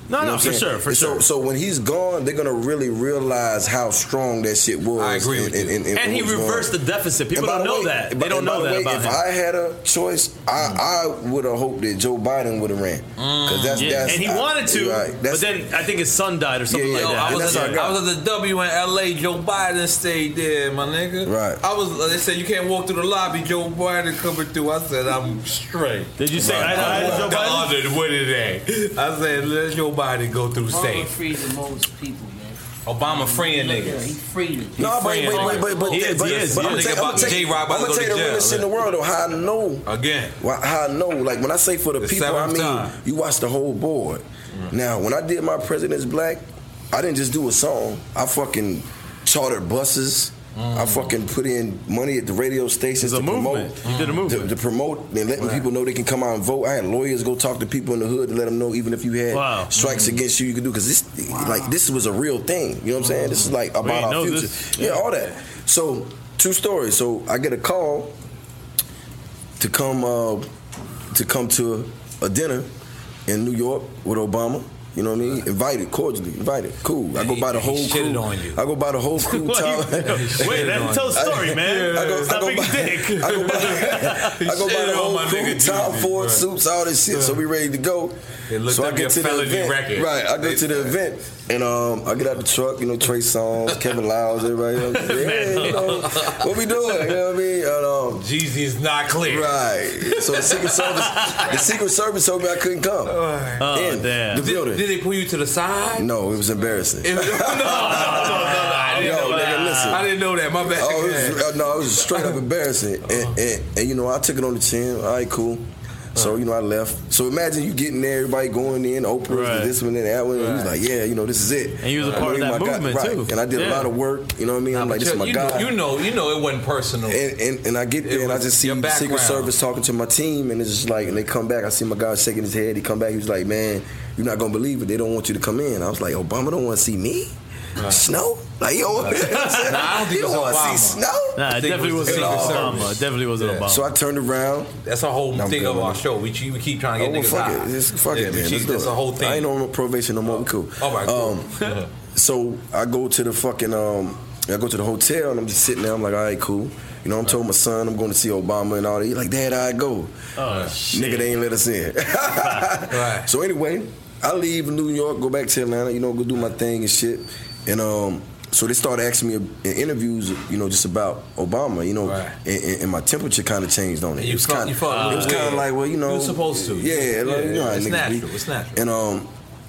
You know what I'm for saying? sure. And so when he's gone, they're gonna really realize how strong that shit was. I agree with you. And he reversed the deficit. People don't know that. They don't know that about if him. I had a choice, I would have hoped that Joe Biden would have ran. That's and he wanted to, right, but then I think his son died or something like Yo, that. I was at the W in LA. Joe Biden stayed there, my nigga. Right. They said you can't walk through the lobby. Joe Biden coming through. I said I'm straight. Did you say I Joe Biden? What is that? I said let Joe Biden go through Obama safe. freed the most people, man. Obama freeing Yeah, niggas. he freed it. No, but He I'm gonna tell you the realest shit in the world though. How I know again. How I know, like when I say for the people, I mean you watch the whole board. Now, when I did my President's Black, I didn't just do a song. I fucking chartered buses. I fucking put in money at the radio stations to promote. You did a movement. To promote and letting people know they can come out and vote. I had lawyers go talk to people in the hood to let them know even if you had strikes against you, you could do. Because this was a real thing. You know what I'm saying? This is like about our future. Yeah, all that. So, true story. So I get a call to come to a dinner in New York with Obama. You know what I mean? Invited, cordially invited. Cool. I go by the whole crew. I go by the whole crew. Wait, tell a story, man. Stop being dick. I go by the whole crew. Tom Ford suits, all this shit. So we ready to go. So I get to the event. Right. I go to the event and I get out the truck. You know, Trey Songz, Kevin Lyles, everybody else. Yeah, you know, what we doing? You know what I mean? And, Jeezy is not clear. Right. So the Secret Service told me I couldn't come. Oh, damn. The building. Did they pull you to the side? No, it was embarrassing. I didn't know that. My bad. It was straight up embarrassing. And you know, I took it on the chin. All right, cool. So, you know, I left. So imagine you getting there, everybody going in, Oprah, this one and that one. And he was like, yeah, you know, this is it. And he was a part of that movement, too. And I did a lot of work. You know what I mean? I'm like, this is my guy. You know it wasn't personal. And I get there and I just see the Secret Service talking to my team. And it's just like, and they come back. I see my guy shaking his head. He come back. He was like, man, you're not going to believe it. They don't want you to come in. I was like, Obama don't want to see me? Snow? Like, yo, I don't think you don't want to see Snow? Nah, it definitely wasn't Obama. It definitely wasn't Obama. So I turned around. That's a whole thing of our show. We keep trying to get niggas high. Fuck it, man. That's a whole thing. I ain't on probation no more. We cool. All right, cool. So I go to the fucking, I go to the hotel and I'm just sitting there. I'm like, all right, cool. You know, I'm telling my son I'm going to see Obama and all that. He's like, Dad, I go. Oh, shit. Nigga, they ain't let us in. Right. So anyway, I leave New York, go back to Atlanta, you know, go do my thing and shit. And so they started asking me in interviews, you know, just about Obama, you know, and my temperature kind of changed on it. It was kind of like, well, you know, you're supposed to. Yeah, like, you know how it's niggas natural. be. It's natural. And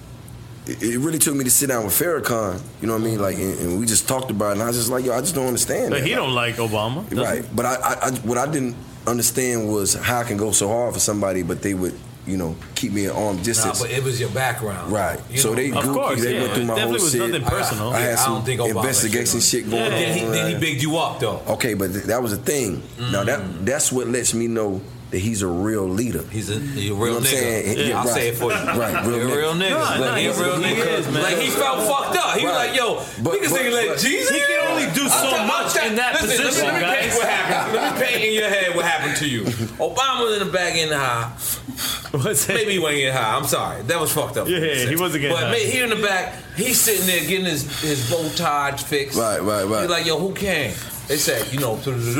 it really took me to sit down with Farrakhan, you know what I mean? Like, and we just talked about it, and I was just like, yo, I just don't understand. But he don't like Obama, right? But I what I didn't understand was how I can go so hard for somebody, but they would, you know, keep me at arm's distance. Nah, but it was your background, right? You so know, they, of course, they went through my whole shit. Nothing personal. I had some Obama investigation shit going on. Then he bigged you up though. Okay, but that was a thing. Now that's what lets me know that he's a real leader. He's a real you know what I'm nigga. saying? I'll say it for you. Right, real nigga. He's a real nigga. Like he felt fucked up. He was like, yo, niggas thinking like Jesus. He can only do so much in that position, let me guys. paint what happened. Let me paint in your head what happened to you. Obama was in the back getting high. Maybe he wasn't getting high. I'm sorry. That was fucked up. Yeah, he wasn't getting high. But he in the back, he's sitting there getting his bow tie fixed. Right. He's like, yo, who came? They said, you know,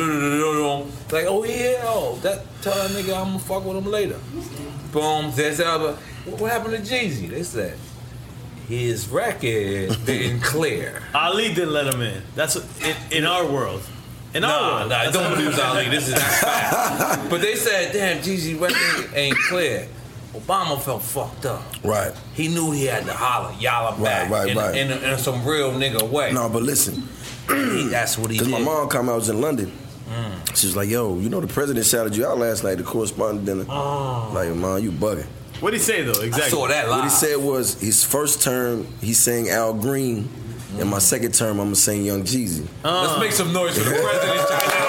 like, oh yeah, tell that nigga I'm gonna fuck with him later. Boom, there's that. What happened to Jeezy? They said his record didn't clear. Ali didn't let him in. That's in our world. In our world. Nah, don't use Ali. This is not fact. But they said, damn, Jeezy record ain't clear. Obama felt fucked up. Right. He knew he had to holler, y'all back in some real nigga way. No, but listen. That's what he did. Because my mom came out, I was in London. She was like, yo, you know the president shouted you out last night, the correspondent dinner. Like, Mom, you bugging. What did he say, though, exactly? I saw that live. What he said was, his first term, he sang Al Green, and my second term, I'm going to sing Young Jeezy. Let's make some noise for the president.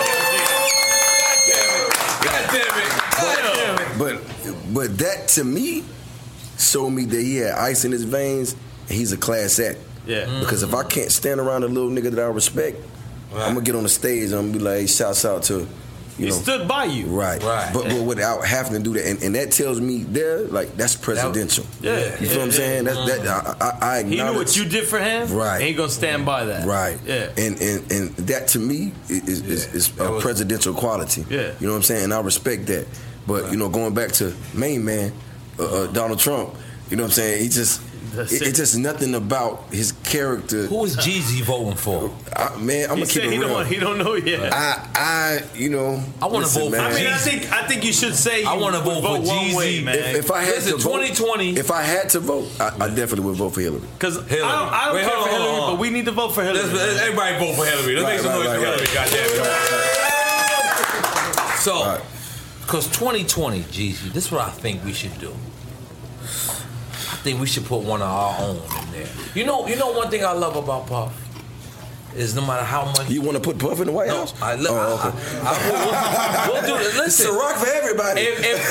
God damn it. But that, to me, showed me that he had ice in his veins, and he's a class act. Yeah. Because if I can't stand around a little nigga that I respect, I'm going to get on the stage and I'm going to be like, hey, shouts out to, You know, stood by you. Right. But without having to do that, and that tells me that's presidential. You feel what I'm saying? That's I acknowledge. He knew what you did for him. Right. And he gonna stand by that. Right. Yeah. And that to me is a presidential quality. Yeah. You know what I'm saying? And I respect that. But going back to main man, Donald Trump. You know what I'm saying? He just. It's just nothing about his character. Who is Jeezy voting for? I'm gonna keep it real. He don't know yet. I want to vote for. I mean, I think you should say. I want to vote for Jeezy, way, man. If I had to vote, 2020. If I had to vote, I definitely would vote for Hillary. Because I don't care for Hillary, but we need to vote for Hillary. Everybody vote for Hillary. Let's make some noise for Hillary. Goddamn. So, because 2020, Jeezy, this is what I think we should do. I think we should put one of our own in there. You know one thing I love about Puff is no matter how much you want to put Puff in the White House. We'll do it. Listen, it's a rock for everybody.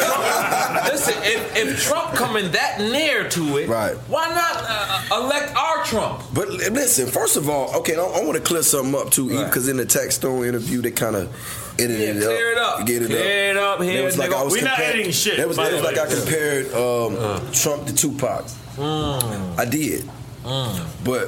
If Trump coming that near to it, why not elect our Trump? But listen, first of all, okay, I want to clear something up too, because in the Tax Stone interview, they kind of edited it up. Clear it up. Get it clear up. it up here. It was like I was We're not editing shit. It was like I compared Trump to Tupac. I did. But,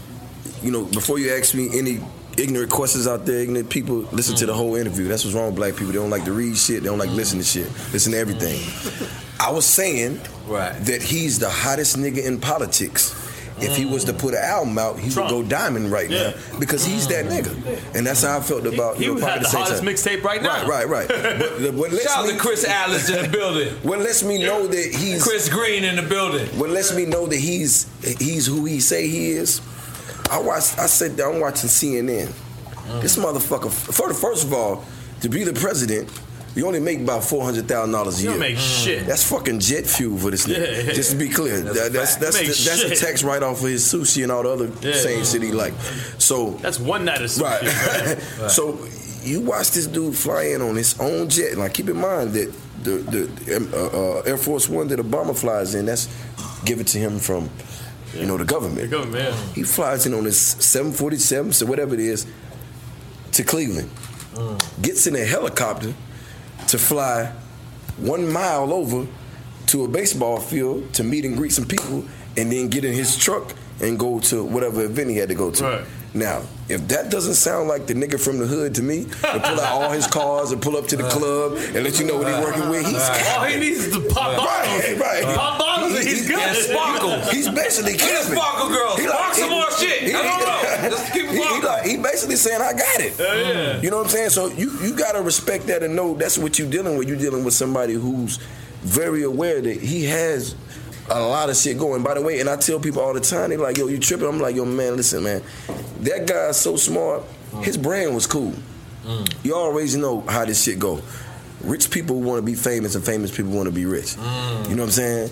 before you ask me any ignorant questions out there, ignorant people, listen to the whole interview. That's what's wrong with black people. They don't like to read shit. They don't like to listen to shit. Listen to everything. I was saying that he's the hottest nigga in politics. If he was to put an album out, he would go diamond right now because he's that nigga. And that's how I felt about he would have the hottest mixtape right now. Right. But what Shout out to Chris Atlas in the building. What lets me know that he's Chris Green in the building. What lets me know that he's who he say he is. I sat down watching CNN. This motherfucker. First of all, to be the president, you only make about $400,000 a year. You don't make shit. That's fucking jet fuel for this nigga. Just to be clear, that's a tax write off for his sushi and all the other same shit he like. So that's one night of sushi. Right. So you watch this dude fly in on his own jet. Like keep in mind that the Air Force One that Obama flies in, that's given to him from the government. The government. He flies in on his 747, so whatever it is, to Cleveland. Gets in a helicopter to fly 1 mile over to a baseball field to meet and greet some people, and then get in his truck and go to whatever event he had to go to. Right. Now, if that doesn't sound like the nigga from the hood to me, to pull out all his cars and pull up to the club and let you know what he's working with, all he needs is the pop bottles. Right. Pop bottles and he's good. And sparkle. He's basically Get a sparkle girl. Spark some more shit. I don't know. Just keep it sparkle. He basically saying, I got it. You know what I'm saying? So you got to respect that and know that's what you're dealing with. You're dealing with somebody who's very aware that he has a lot of shit going. By the way, and I tell people all the time, they like, yo, you tripping? I'm like, yo, man, listen, man. That guy's so smart. His brand was cool. You always know how this shit go. Rich people want to be famous and famous people want to be rich. You know what I'm saying?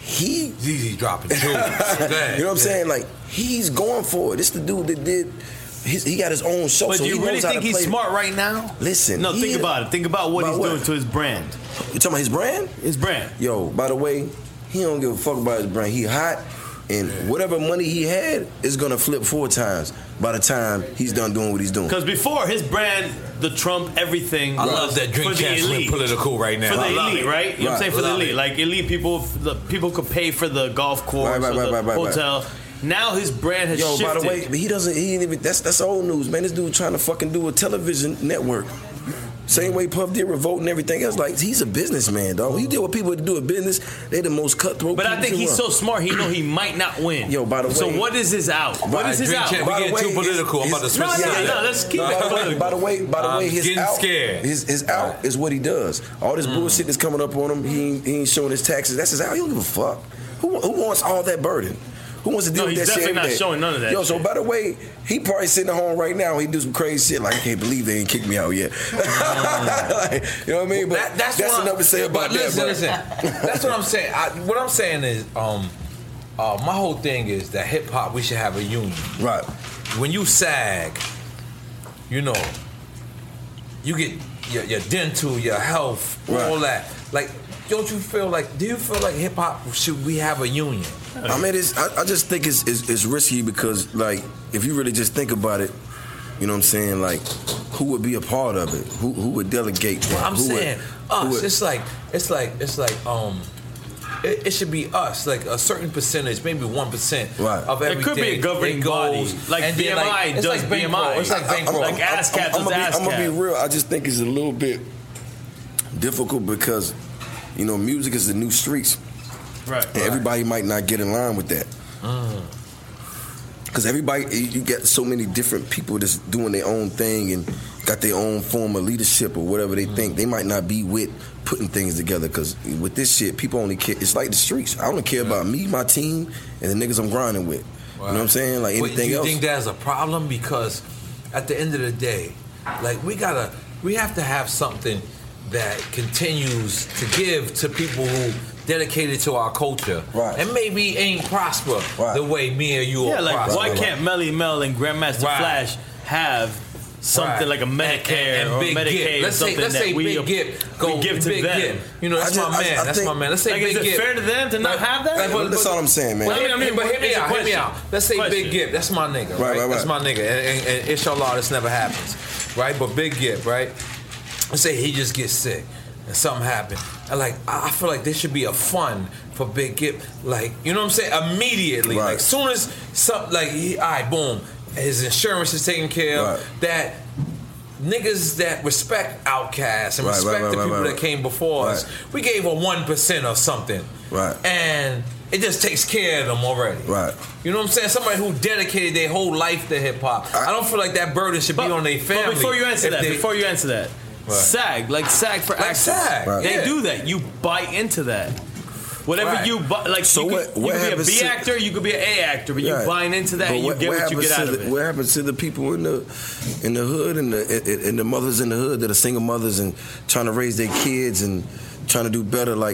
He's dropping jewels. You know what I'm saying? Like, he's going for it. This the dude that did... He got his own show. But so do you really think he's smart right now? Listen. No, think about it. Think about what he's doing to his brand. You talking about his brand? His brand. Yo, by the way, he don't give a fuck about his brand. He hot, and whatever money he had is gonna flip 4 times by the time he's done doing what he's doing. Because before, his brand, the Trump everything. I love that Drink Champs went political right now. For the elite, elite, right? You know what I'm saying? For the elite. Like elite people, the people could pay for the golf course or the hotel. Now his brand has shifted. By the way, he ain't even, that's old news, man. This dude trying to fucking do a television network. Same way Puff did Revolt and everything else. Like, he's a businessman, dog. He deal with people that do a business. They the most cutthroat. But I think he's so smart. He know he might not win. Yo, by the way. So what is his out? What is his out? We getting too political. I'm about to switch. No. Let's keep it. By the way, his getting out. Scared. His out is what he does. All this bullshit that's coming up on him. He ain't showing his taxes. That's his out. He don't give a fuck. Who wants all that burden? Who wants to deal with that shit? He's definitely not showing none of that. Yo, so by the way, he probably sitting at home right now. He do some crazy shit like, I can't believe they ain't kicked me out yet. Like, you know what I mean? But that's enough to say about that. Listen. That's what I'm saying. What I'm saying is, my whole thing is that hip hop, we should have a union. Right. When you SAG, you know, you get your dental, your health, all that. Like, don't you feel like? Do you feel like hip hop should we have a union? I mean, I just think it's risky because, like, if you really just think about it, you know what I'm saying? Like, who would be a part of it? Who would delegate that? Well, I'm Who saying would- who us. would- It should be us, like a certain percentage, maybe 1% Right. of It everything. could be a governing it goes, body, like and then, BMI it's does like bankroll. BMI. It's like bankroll. Like ASCAP does I'm gonna be ASCAP. real. I just think it's a little bit difficult because, music is the new streets. Right. And everybody might not get in line with that. Because you get so many different people that's doing their own thing and got their own form of leadership or whatever they think. They might not be with putting things together. Because with this shit, people only care. It's like the streets. I only care about me, my team, and the niggas I'm grinding with. You know what I'm saying? Like anything do you else. think that's a problem? Because at the end of the day, like we have to have something that continues to give to people who dedicated to our culture, Right. and maybe ain't prosper the way me or you Yeah, are like prosper. why can't Melly Mel and Grandmaster Right. Flash have something Right. like a Medicare and or Big Medicaid Gip. or Let's something say that we Big Gip go give to Big them? Gip. That's my man. That's my man. Let's say Like, Big is it Gip. fair to them to not have that? That's all I'm saying, man. But hear me it's a out. Hear me question. out. Let's say Big Gip. That's my nigga. Right, right, That's right. my nigga. And inshallah, this never happens. Right? But Big Gip, right? Let's say he just gets sick and something happened. And I feel like there should be a fund for Big Gip. Like, you know what I'm saying? Immediately. Right. Like, soon as something, all right, boom. His insurance is taken care of. Right. That niggas that respect Outkast and Right, respect right, the right, people right, that right. came before us, we gave a 1% or something. Right. And it just takes care of them already. Right. You know what I'm saying? Somebody who dedicated their whole life to hip hop. I don't feel like that burden should be on their family. But before you answer that, Right. SAG for Like actors. SAG, Right. They yeah. do that. You buy into that. Whatever Right. you buy, like So you what could be a happens B to- actor, you could be an A actor, but you Right. buying into that But and you get what you happens get out to of it. What happens to the people in the hood and the mothers in the hood that are single mothers and trying to raise their kids and trying to do better? Like,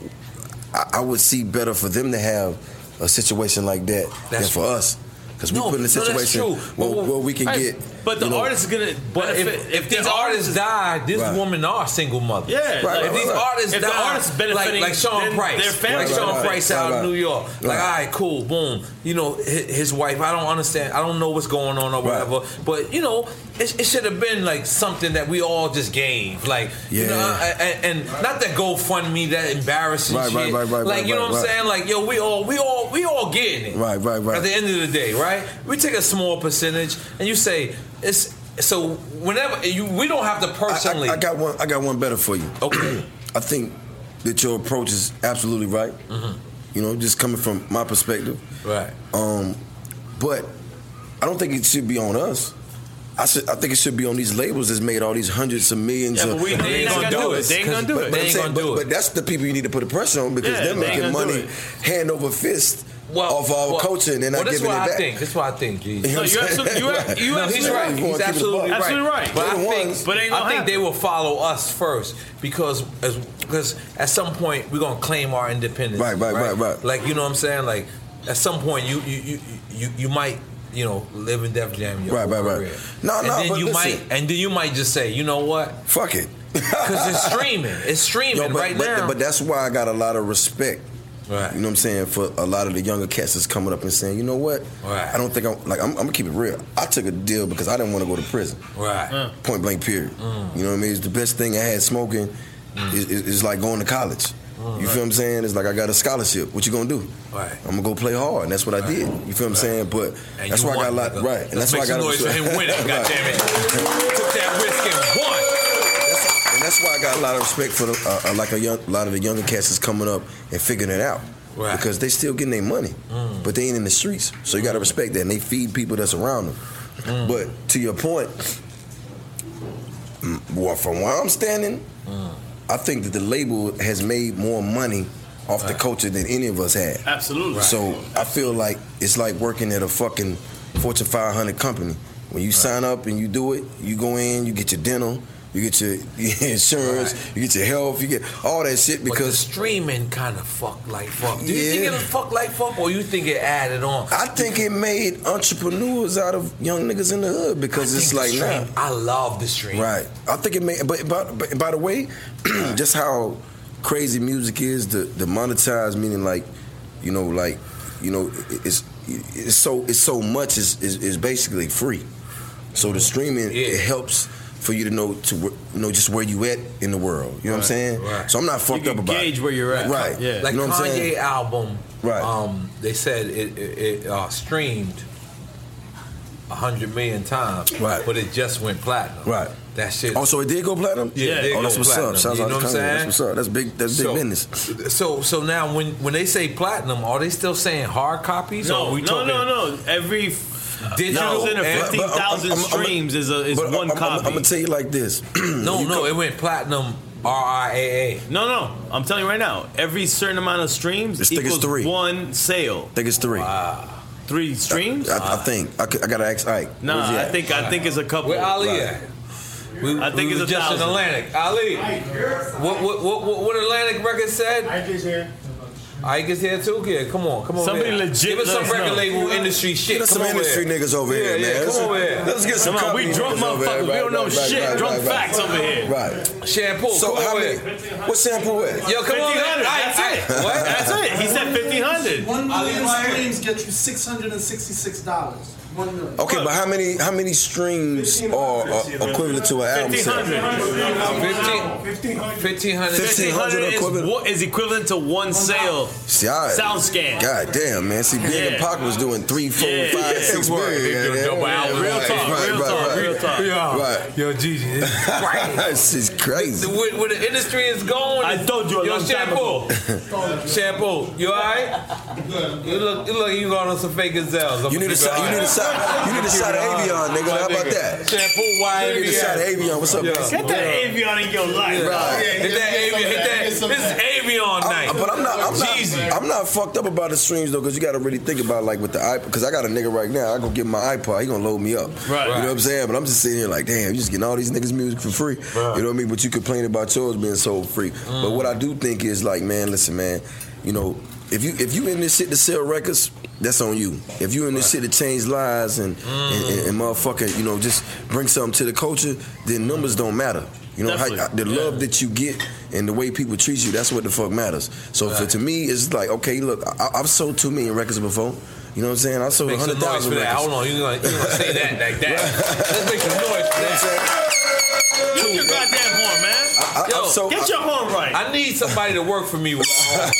I would see better for them to have a situation like that than for us. Because we put in a situation where we can get. But the artist is gonna. But if these artists die, this Right. woman are single mothers. Yeah, Right, if these artists if die, the artist benefiting like Sean then Price, their family like Sean benefits. Price out Right, of New York. Like, right. all right, cool, boom. You know, his wife. I don't understand. I don't know what's going on or Right. whatever. But you know, it should have been like something that we all just gave. Like, you know, and not that GoFundMe, that embarrassing Right, shit. right, like, you know what I'm right. saying? Like, yo, we all getting it. Right. At the end of the day, right? We take a small percentage, and you say it's so. Whenever we don't have to personally. I got one better for you. Okay. I think that your approach is absolutely right. Mm-hmm. You know, just coming from my perspective. Right. But I don't think it should be on us. I think it should be on these labels that's made all these hundreds of millions. Yeah, of but they ain't gonna do it. They ain't gonna do it. They ain't gonna do it. But that's the people you need to put the pressure on because Yeah, they're they ain't making gonna do money it. hand over fist off our culture and they're not giving it back. That's what I think, G. You know No, what you're I'm saying? absolutely, you No, absolutely he's right. You wanna He's keep it absolutely above. right. Absolutely right. But They're the I think, ones. But ain't gonna I think happen. they will follow us first because at some point we're gonna claim our independence. Right. Like, you know what I'm saying? Like, at some point you might, you know, live in Def Jam. Your Right. whole career. No, and then but you listen. might, you might just say, you know what? Fuck it. Because it's streaming. It's streaming right now. But that's why I got a lot of respect. Right. You know what I'm saying? For a lot of the younger cats that's coming up and saying, you know what? Right. I don't think I'm gonna keep it real. I took a deal because I didn't want to go to prison. Right. Point blank period. You know what I mean? It's the best thing I had smoking is like going to college. You feel what I'm saying? It's like I got a scholarship. What you gonna do? Right. I'm gonna go play hard, and that's what I did. You feel what I'm saying? But And that's you why I got a won, lot. nigga. Right. And Let's that's why I make got some noise for him winning. Goddammit. Took that risk and won. And that's why I got a lot of respect for a lot of the younger cats that's coming up and figuring it out. Right. Because they still getting their money, but they ain't in the streets. So you got to respect that, and they feed people that's around them. But to your point, well, from where I'm standing, I think that the label has made more money off the culture than any of us had. Absolutely. So I feel like it's like working at a fucking Fortune 500 company. When you sign up and you do it, you go in, you get your dental, you get your insurance, you get your health, you get all that shit But the because streaming kind of fuck like fuck. Do you Yeah. think it was fuck like fuck, or you think it added on? I think it made entrepreneurs out of young niggas in the hood because it's like now. I love the stream. Right. I think it made. But by the way, just how crazy music is to monetize, meaning like, it's so much is basically free. So the streaming it helps for you to know just where you at in the world. You know what I'm saying? Right. So I'm not fucked You up can about gauge it. where you're at. Right. Yeah. Like you know what I'm Kanye saying? album, Right. they said it streamed 100 million times, Right. but it just went platinum. Right. That shit. Oh, so it did go platinum? Yeah, it did Oh, that's go what's platinum. up. Shouts You out know to what I'm Kanye. saying? That's what's up. That's big business. So now when they say platinum, are they still saying hard copies? or are we talking No. Every digital? 50,000 streams is one copy. I'm gonna tell you like this. No, it went platinum. RIAA. No. I'm telling you right now. Every certain amount of streams This thing is equals 3. one sale. I think it's 3. 3 streams? I think. I gotta ask Ike. Nah, Where's he I at? think it's a couple. Where Ali Right. at? I think we it's just 1,000. in Atlantic. Ali, what Atlantic record said? Ike is here. Ike is here too. Yeah, come on. Somebody here. legit Give us some let us record know. label industry shit. Get us Come some over industry here. niggas over here, man. Yeah, come over here. Let's get some Come on, we company drunk niggas over here. motherfuckers. We don't know shit. Drunk facts over here. Right. Shampoo. So come how over many? here. What shampoo is? Yo, come on, man. 1,500. That's it. What? That's it. He said 1,500. 1 million streams get you $666. 1 million. Okay, but how many streams are equivalent to an album sale? 1,500. 1,500 equivalent. Is equivalent to one sale. See, Sound scan. God damn, man. See, Big and Pac was doing 3, 4, 5, 6 million. Double album. Real talk. Right. Yo, Gigi, this is crazy. This is crazy. Where the industry is going. I told you a long time ago. Shampoo, you alright? You look, you going on some fake gazelles. You need a shot of Avion, nigga. How about that? Shampoo, why You need a shot of Avion. What's up, man? Get that Avion in your life. Right. Hit that Avion. This is Avion night. But Jeezy. I'm not fucked up about the streams though, because you got to really think about like with the iPod. Because I got a nigga right now. I go give him my iPod. He gonna load me up. Right. You know what I'm saying? But I'm just sitting here like, damn, you just getting all these niggas music for free. Right. You know what I mean? But you complain about yours being sold free. But what I do think is like, man, listen, man. You know, if you in this shit to sell records, that's on you. If you in this shit to change lives and motherfucking, you know, just bring something to the culture, then numbers don't matter. You know, the love that you get and the way people treat you, that's what the fuck matters. So to me, it's like, okay, look, I've sold 2 million records before. You know what I'm saying? I sold 100,000 records. Hold on, you gonna say that like that. Let's make some noise for that. Use your goddamn horn, man. Get your horn right. I need somebody to work for me with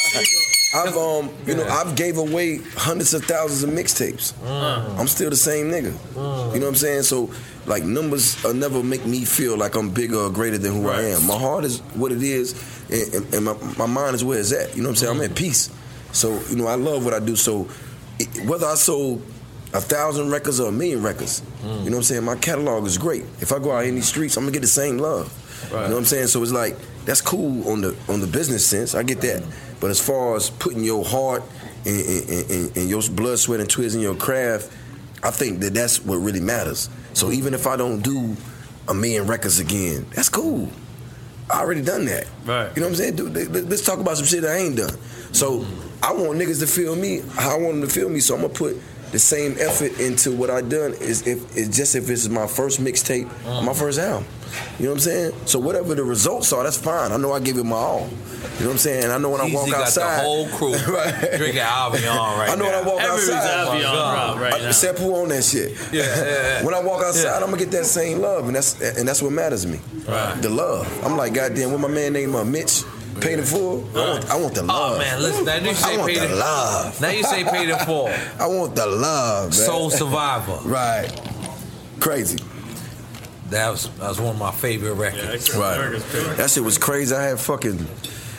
I've gave away hundreds of thousands of mixtapes. I'm still the same nigga. You know what I'm saying? So like numbers never make me feel like I'm bigger or greater than who I am. My heart is what it is, and my mind is where it's at. You know what I'm saying? I'm at peace. So you know I love what I do. So whether I sold 1,000 records or 1 million records, you know what I'm saying? My catalog is great. If I go out in these streets, I'm gonna get the same love. Right. You know what I'm saying? So it's like that's cool on the business sense. I get that. But as far as putting your heart and your blood, sweat, and tears in your craft, I think that's what really matters. So even if I don't do 1 million records again, that's cool. I already done that. Right. You know what I'm saying? Dude, let's talk about some shit I ain't done. So I want niggas to feel me how I want them to feel me. So I'm gonna put the same effort into what I done if it's my first mixtape, my first album. You know what I'm saying? So whatever the results are, that's fine. I know I give it my all. You know what I'm saying? I know when I walk outside, got the whole crew drinking Avion right now. I know when I walk outside, Avion right now. Shampoo on that shit. Yeah. When I walk outside, I'm gonna get that same love, and that's what matters to me. Right. The love. I'm like, goddamn, what my man named Mitch. Paid in full. I want the love. Oh man, listen. Now you say I want paid the in love. Now you say paid in full. I want the love, man. Soul Survivor. Right. Crazy. That was one of my favorite records. Right. That shit was crazy. I had fucking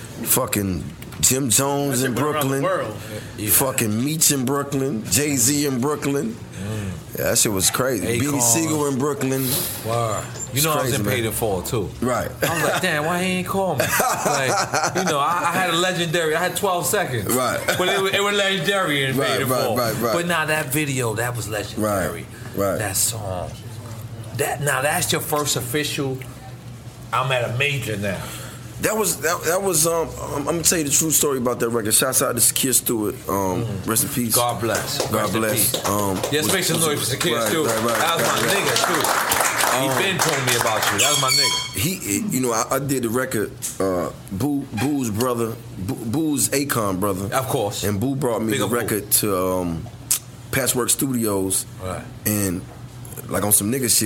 Jim Jones in Brooklyn. Fucking Meech in Brooklyn. Jay-Z in Brooklyn. Yeah, that shit was crazy. Beanie Siegel in Brooklyn. Wow. You know, crazy, I was in Paid in Full too. Right. I was like, damn, why he ain't call me? Like, you know, I had a legendary. I had 12 seconds. Right. But it was legendary in Paid in Full. Right. But now that video, that was legendary. Right. That song. That's your first official. I'm at a major now. That was I'm gonna tell you the true story about that record. Shouts out to Sakir Stewart. Rest in peace. God bless. God bless. Yes, make some noise for Sakir Stewart. That was my nigga too. He been told me about you. That was my nigga. You know, I did the record. Boo's brother, Boo's Akon brother, of course. And Boo brought me the record to Patchwork Studios, right? And like on some nigga shit.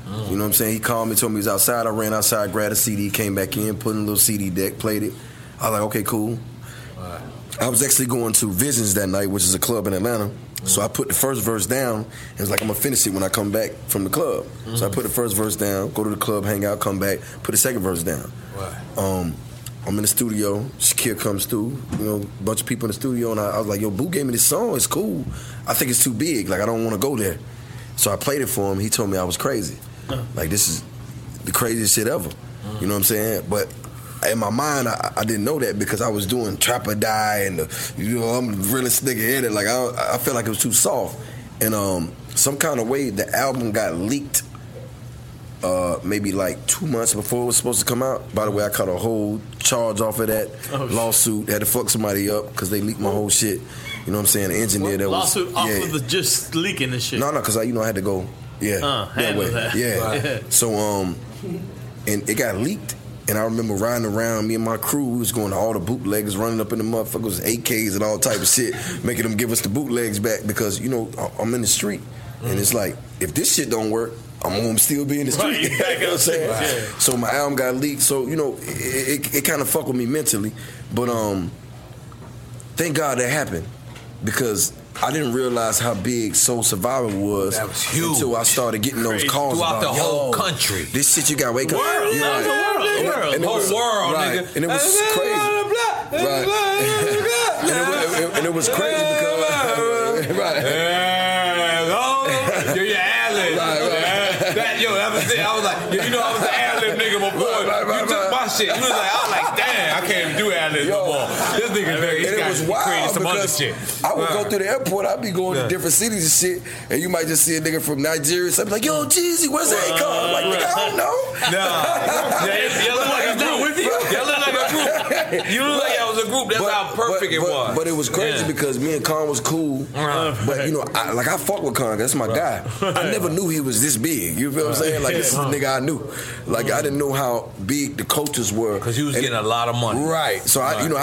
You know what I'm saying? He called me, told me he was outside. I ran outside, grabbed a CD, came back in, put in a little CD deck, played it. I was like, okay, cool. Right. I was actually going to Visions that night, which is a club in Atlanta. So I put the first verse down, and was like, I'm going to finish it when I come back from the club. So I put the first verse down, go to the club, hang out, come back, put the second verse down. Right. I'm in the studio, Shakir comes through, you know, a bunch of people in the studio, and I was like, yo, Boo gave me this song, it's cool. I think it's too big, like I don't want to go there. So I played it for him, he told me I was crazy. Like, this is the craziest shit ever. You know what I'm saying? But in my mind, I didn't know that because I was doing Trap or Die, and I'm the realest nigga in it. Like, I felt like it was too soft. And some kind of way, the album got leaked maybe like 2 months before it was supposed to come out. By the way, I caught a whole charge off of that lawsuit. Had to fuck somebody up because they leaked my whole shit. You know what I'm saying? The engineer that lawsuit off of the just leaking this shit. No, because I had to go. That way. That. Yeah. Right. So and it got leaked. And I remember riding around, me and my crew, we was going to all the bootleggers, running up in the motherfuckers, AKs and all type of shit, making them give us the bootlegs back because, you know, I'm in the street. And it's like, if this shit don't work, I'm going to still be in the street. Right. You know what I'm saying? Right. So my album got leaked. So, you know, it kind of fucked with me mentally. But thank God that happened because I didn't realize how big Soul Survivor was. That was huge. Until I started getting those calls throughout about, the whole country. This shit you got to wake up. World, Yeah, that was right. a world, And it was- whole world, right. nigga. And it was crazy. Right. and it was crazy because right. You're ad-lib. I was like, you know I was an ad-lib nigga before. You took my shit. You was like, I was like, damn, I can't even do ad-libs no more. This nigga, And it was wild some other because shit. I would go through the airport, I'd be going to different cities and shit, and you might just see a nigga from Nigeria, so I'd be like, yo, Jeezy, where's that come? I'm like, nigga, I don't know. You look like a group. You look like a group. You look like that was a group. That's how perfect it was. But it was crazy because me and Khan was cool. But, you know, I fuck with Khan. That's my guy. I never knew he was this big. You feel what I'm saying? Like, this is the nigga I knew. Like, I didn't know how big the coaches were. Because he was getting a lot of money. Right. So,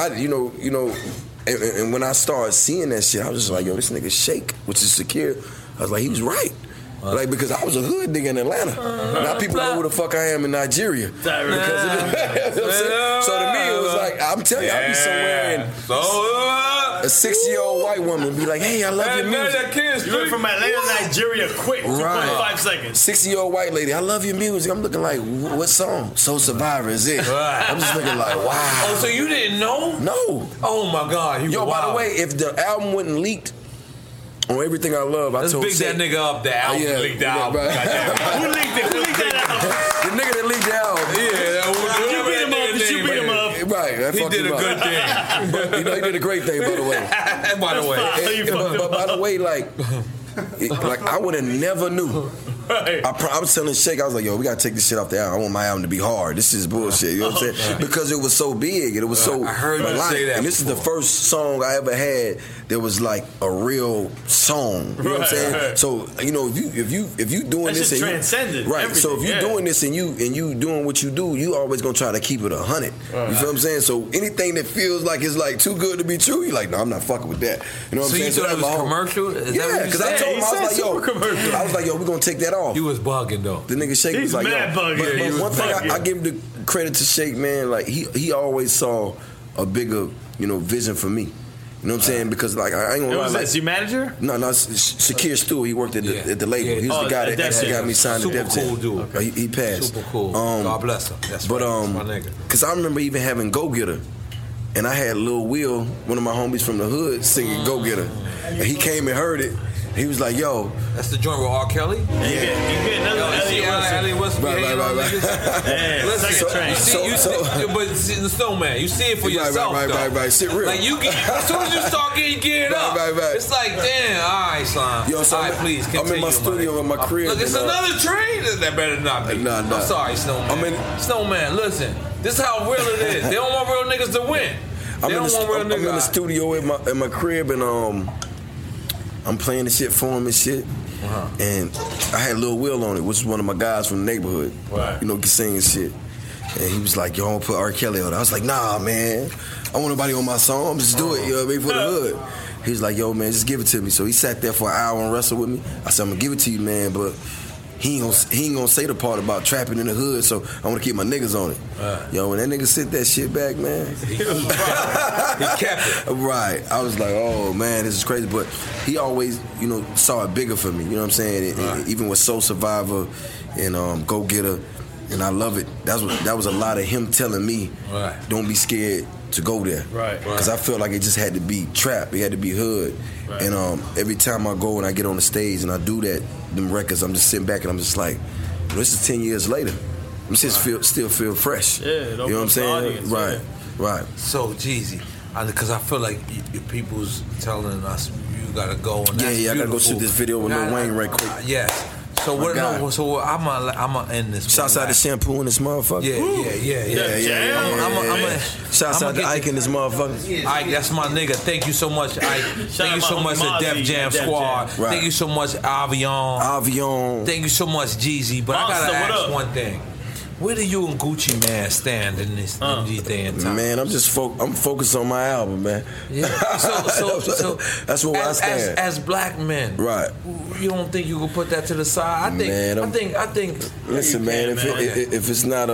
and when I started seeing that shit, I was just like, yo, this nigga Shake, which is Shakir. I was like, he was right. Like, because I was a hood nigga in Atlanta. Now people know who the fuck I am in Nigeria. Because of the, so to me, it was like, I'm telling you, I'd be somewhere and a 60-year-old white woman be like, hey, I love your music. You went from Atlanta, Nigeria, quick, 2.5 seconds. 60-year-old white lady, I love your music. I'm looking like, what song? Soul Survivor is it. I'm just looking like, wow. Oh, so you didn't know? No. Oh, my God. Yo, by the way, if the album wasn't leaked, on Everything I Love, I told Let's big that nigga up. The album leaked the album. Right. Who leaked it? Who leaked that album? The nigga that leaked the album. You beat him up. Did you beat him up? Right. He did a good thing. But, you know, he did a great thing, by the way. But by the way, like I would have never knew. Right. I was telling Shake, I was like, yo, we gotta take this shit off the album. I want my album to be hard. This is bullshit. You know what I'm saying? Because it was so big and it was so I heard you say that. And this is the first song I ever had that was like a real song. You know what I'm saying? Right. So, you know, if you doing That this shit and transcended right. everything, So if you doing this and you doing what you do, you always gonna try to keep it 100. You feel what I'm saying? So anything that feels like it's like too good to be true, you're like, no, I'm not fucking with that. You know what I'm saying? So you thought it was commercial? Yeah, because I told him, I was like, yo, we're gonna take that off. You was bugging though. The nigga Shake was like, mad bugging. But one thing I give the credit to Shake, man, like he always saw a bigger, you know, vision for me. You know what I'm saying? Because like I ain't gonna lie. Was this your manager? No, Shakir Stewart. He worked at the label. He was the guy that actually got me signed to Def Jam. Super cool dude. He passed. Super cool. God bless him. That's my nigga. Because I remember even having Go Getter, and I had Lil Will, one of my homies from the hood, singing Go Getter, and he came and heard it. He was like, yo. That's the joint with R. Kelly? Yeah. You get another Elliot Wilson. Right. But the Snowman, you see it for yourself. Right. Sit real. Like you get, as soon as you start getting geared up, it's like, damn, all right, Slime. Yo, so all right, please continue. I'm in my studio in my crib. Look, it's another train that better not be. Nah. I'm sorry, Snowman. Snowman, listen, this is how real it is. They don't want real niggas to win. I'm in the studio in my crib and I'm playing the shit for him and shit. And I had Lil Will on it, which is one of my guys from the neighborhood. Right. You know, singing shit. And he was like, yo, I'm gonna put R. Kelly on it. I was like, nah, man. I want nobody on my song. I'm just do it, you know what I mean, for the hood. He was like, yo, man, just give it to me. So he sat there for an hour and wrestled with me. I said, I'm gonna give it to you, man, but he ain't gonna say the part about trapping in the hood, so I want to keep my niggas on it. Yo, when that nigga sent that shit back, man, he kept it. Right. I was like, oh man, this is crazy. But he always, saw it bigger for me. You know what I'm saying? And even with Soul Survivor and Go Getter, and I love it. That was a lot of him telling me, don't be scared to go there. Right. Because I felt like it just had to be trap. It had to be hood. Right. And every time I go and I get on the stage and I do them records, I'm just sitting back and I'm just like, this is 10 years later. I'm just still feel fresh. Yeah, you know what I'm saying? Audience, Right. So, Jeezy, because I feel like your people's telling us you gotta go. And I gotta go shoot this video with Lil Wayne right quick. Yes. So what? No, so I'm gonna end this. Shouts out to Shampoo and this motherfucker. Yeah. Shouts out to Ike and this motherfucker. Ike, that's my nigga. Thank you so much, Ike. Thank you so much to Def Jam Squad. Thank you so much, Avion. Thank you so much, Jeezy. But I gotta ask one thing. Where do you and Gucci Man stand in this day and time? Man, I'm focused on my album, man. Yeah. So that's where I stand. As black men, right? You don't think you can put that to the side? I think. Listen, man. If it's not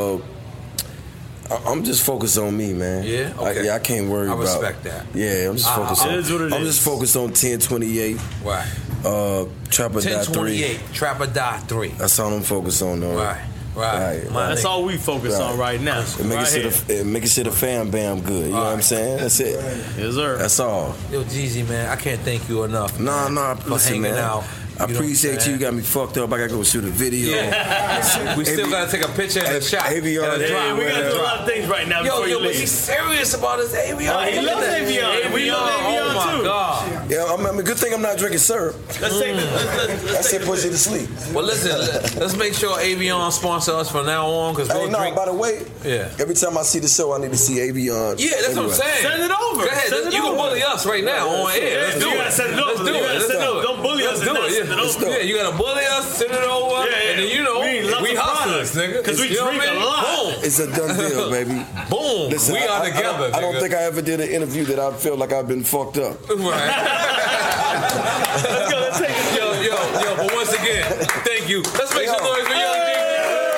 I'm just focused on me, man. Yeah. Okay. I can't worry about. I respect that. Yeah, I'm just focused on. It is what it is. I'm just focused on 1028. Right. Trapper Die 3. Trapper Die 3. That's all I'm focused on, though. Right. That's all we focus on right now. Making sure the fam bam good. You know what I'm saying? That's it. Yes, sir. That's all. Yo, Jeezy, man, I can't thank you enough. Nah, for hanging out. I appreciate you. You got me fucked up. I gotta go shoot a video. Yeah. We still gotta take a picture and a shot. Avion. We gotta do a lot of things right now. Yo, but he's serious about his Avion. He loves Avion. We love Avion too. Oh my God. Yeah, I mean, good thing I'm not drinking syrup. That's it, push you to sleep. Well, listen, let's make sure Avion sponsor us from now on. Cause by the way, every time I see the show, I need to see Avion. Yeah, that's what I'm saying. Send it over. Go ahead. You can bully us right now on air. Let's do it. You gotta send it over. Let's do it. Don't bully us. Yeah, you gotta bully us, send it over, and then we hustlers, nigga. Because we drink a lot. Boom. It's a done deal, baby. Boom. Listen, we are together. I don't think I ever did an interview that I feel like I've been fucked up. Right. Let's go. Let's take it. Yo. But once again, thank you. Let's make some noise for Young Jeezy.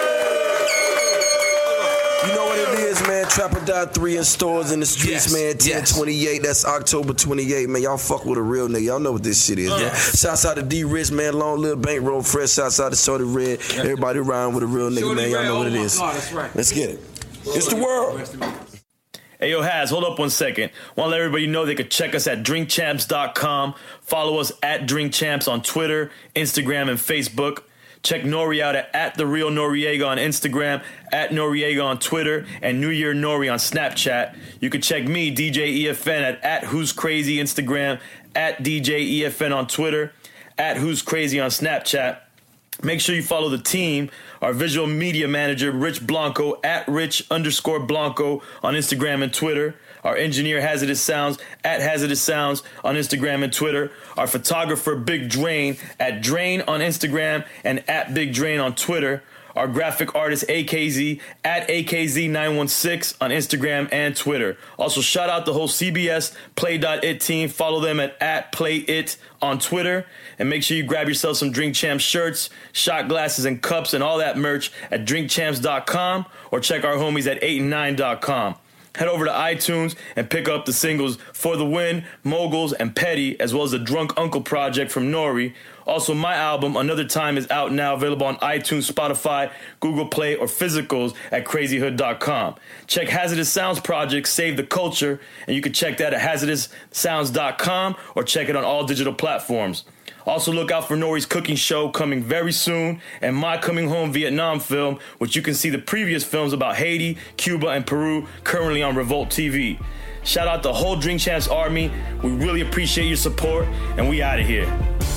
You know what it is, man. Trapper Die 3 in stores in the streets, man. 10/28. That's October 28, man. Y'all fuck with a real nigga. Y'all know what this shit is, man. Shouts out to D Rich, man. Long Live Bankroll Fresh. Shouts out to Shorty Red. Everybody around with a real nigga, man. Y'all know what it is. That's right. Let's get it. It's the world. Hey, yo, Haz, hold up 1 second. Want to let everybody know they could check us at drinkchamps.com. Follow us at drinkchamps on Twitter, Instagram, and Facebook. Check Nori out at The Real Noriega on Instagram, at Noriega on Twitter, and New Year Nori on Snapchat. You can check me, DJ EFN, at Who's Crazy Instagram, at DJ EFN on Twitter, at Who's Crazy on Snapchat. Make sure you follow the team, our visual media manager, Rich Blanco, at Rich_Blanco on Instagram and Twitter. Our engineer, Hazardous Sounds, at Hazardous Sounds on Instagram and Twitter. Our photographer, Big Drain, at Drain on Instagram and at Big Drain on Twitter. Our graphic artist, AKZ, at AKZ916 on Instagram and Twitter. Also, shout out the whole CBS Play.it team. Follow them at PlayIt on Twitter. And make sure you grab yourself some Drink Champs shirts, shot glasses, and cups, and all that merch at drinkchamps.com or check our homies at 8and9.com. Head over to iTunes and pick up the singles For the Win, Moguls, and Petty, as well as the Drunk Uncle project from Nori. Also, my album, Another Time, is out now, available on iTunes, Spotify, Google Play, or physicals at crazyhood.com. Check Hazardous Sounds project, Save the Culture, and you can check that at hazardoussounds.com or check it on all digital platforms. Also, look out for Nori's cooking show coming very soon, and my Coming Home Vietnam film, which you can see the previous films about Haiti, Cuba, and Peru currently on Revolt TV. Shout out the whole Drink Champs Army. We really appreciate your support, and we out of here.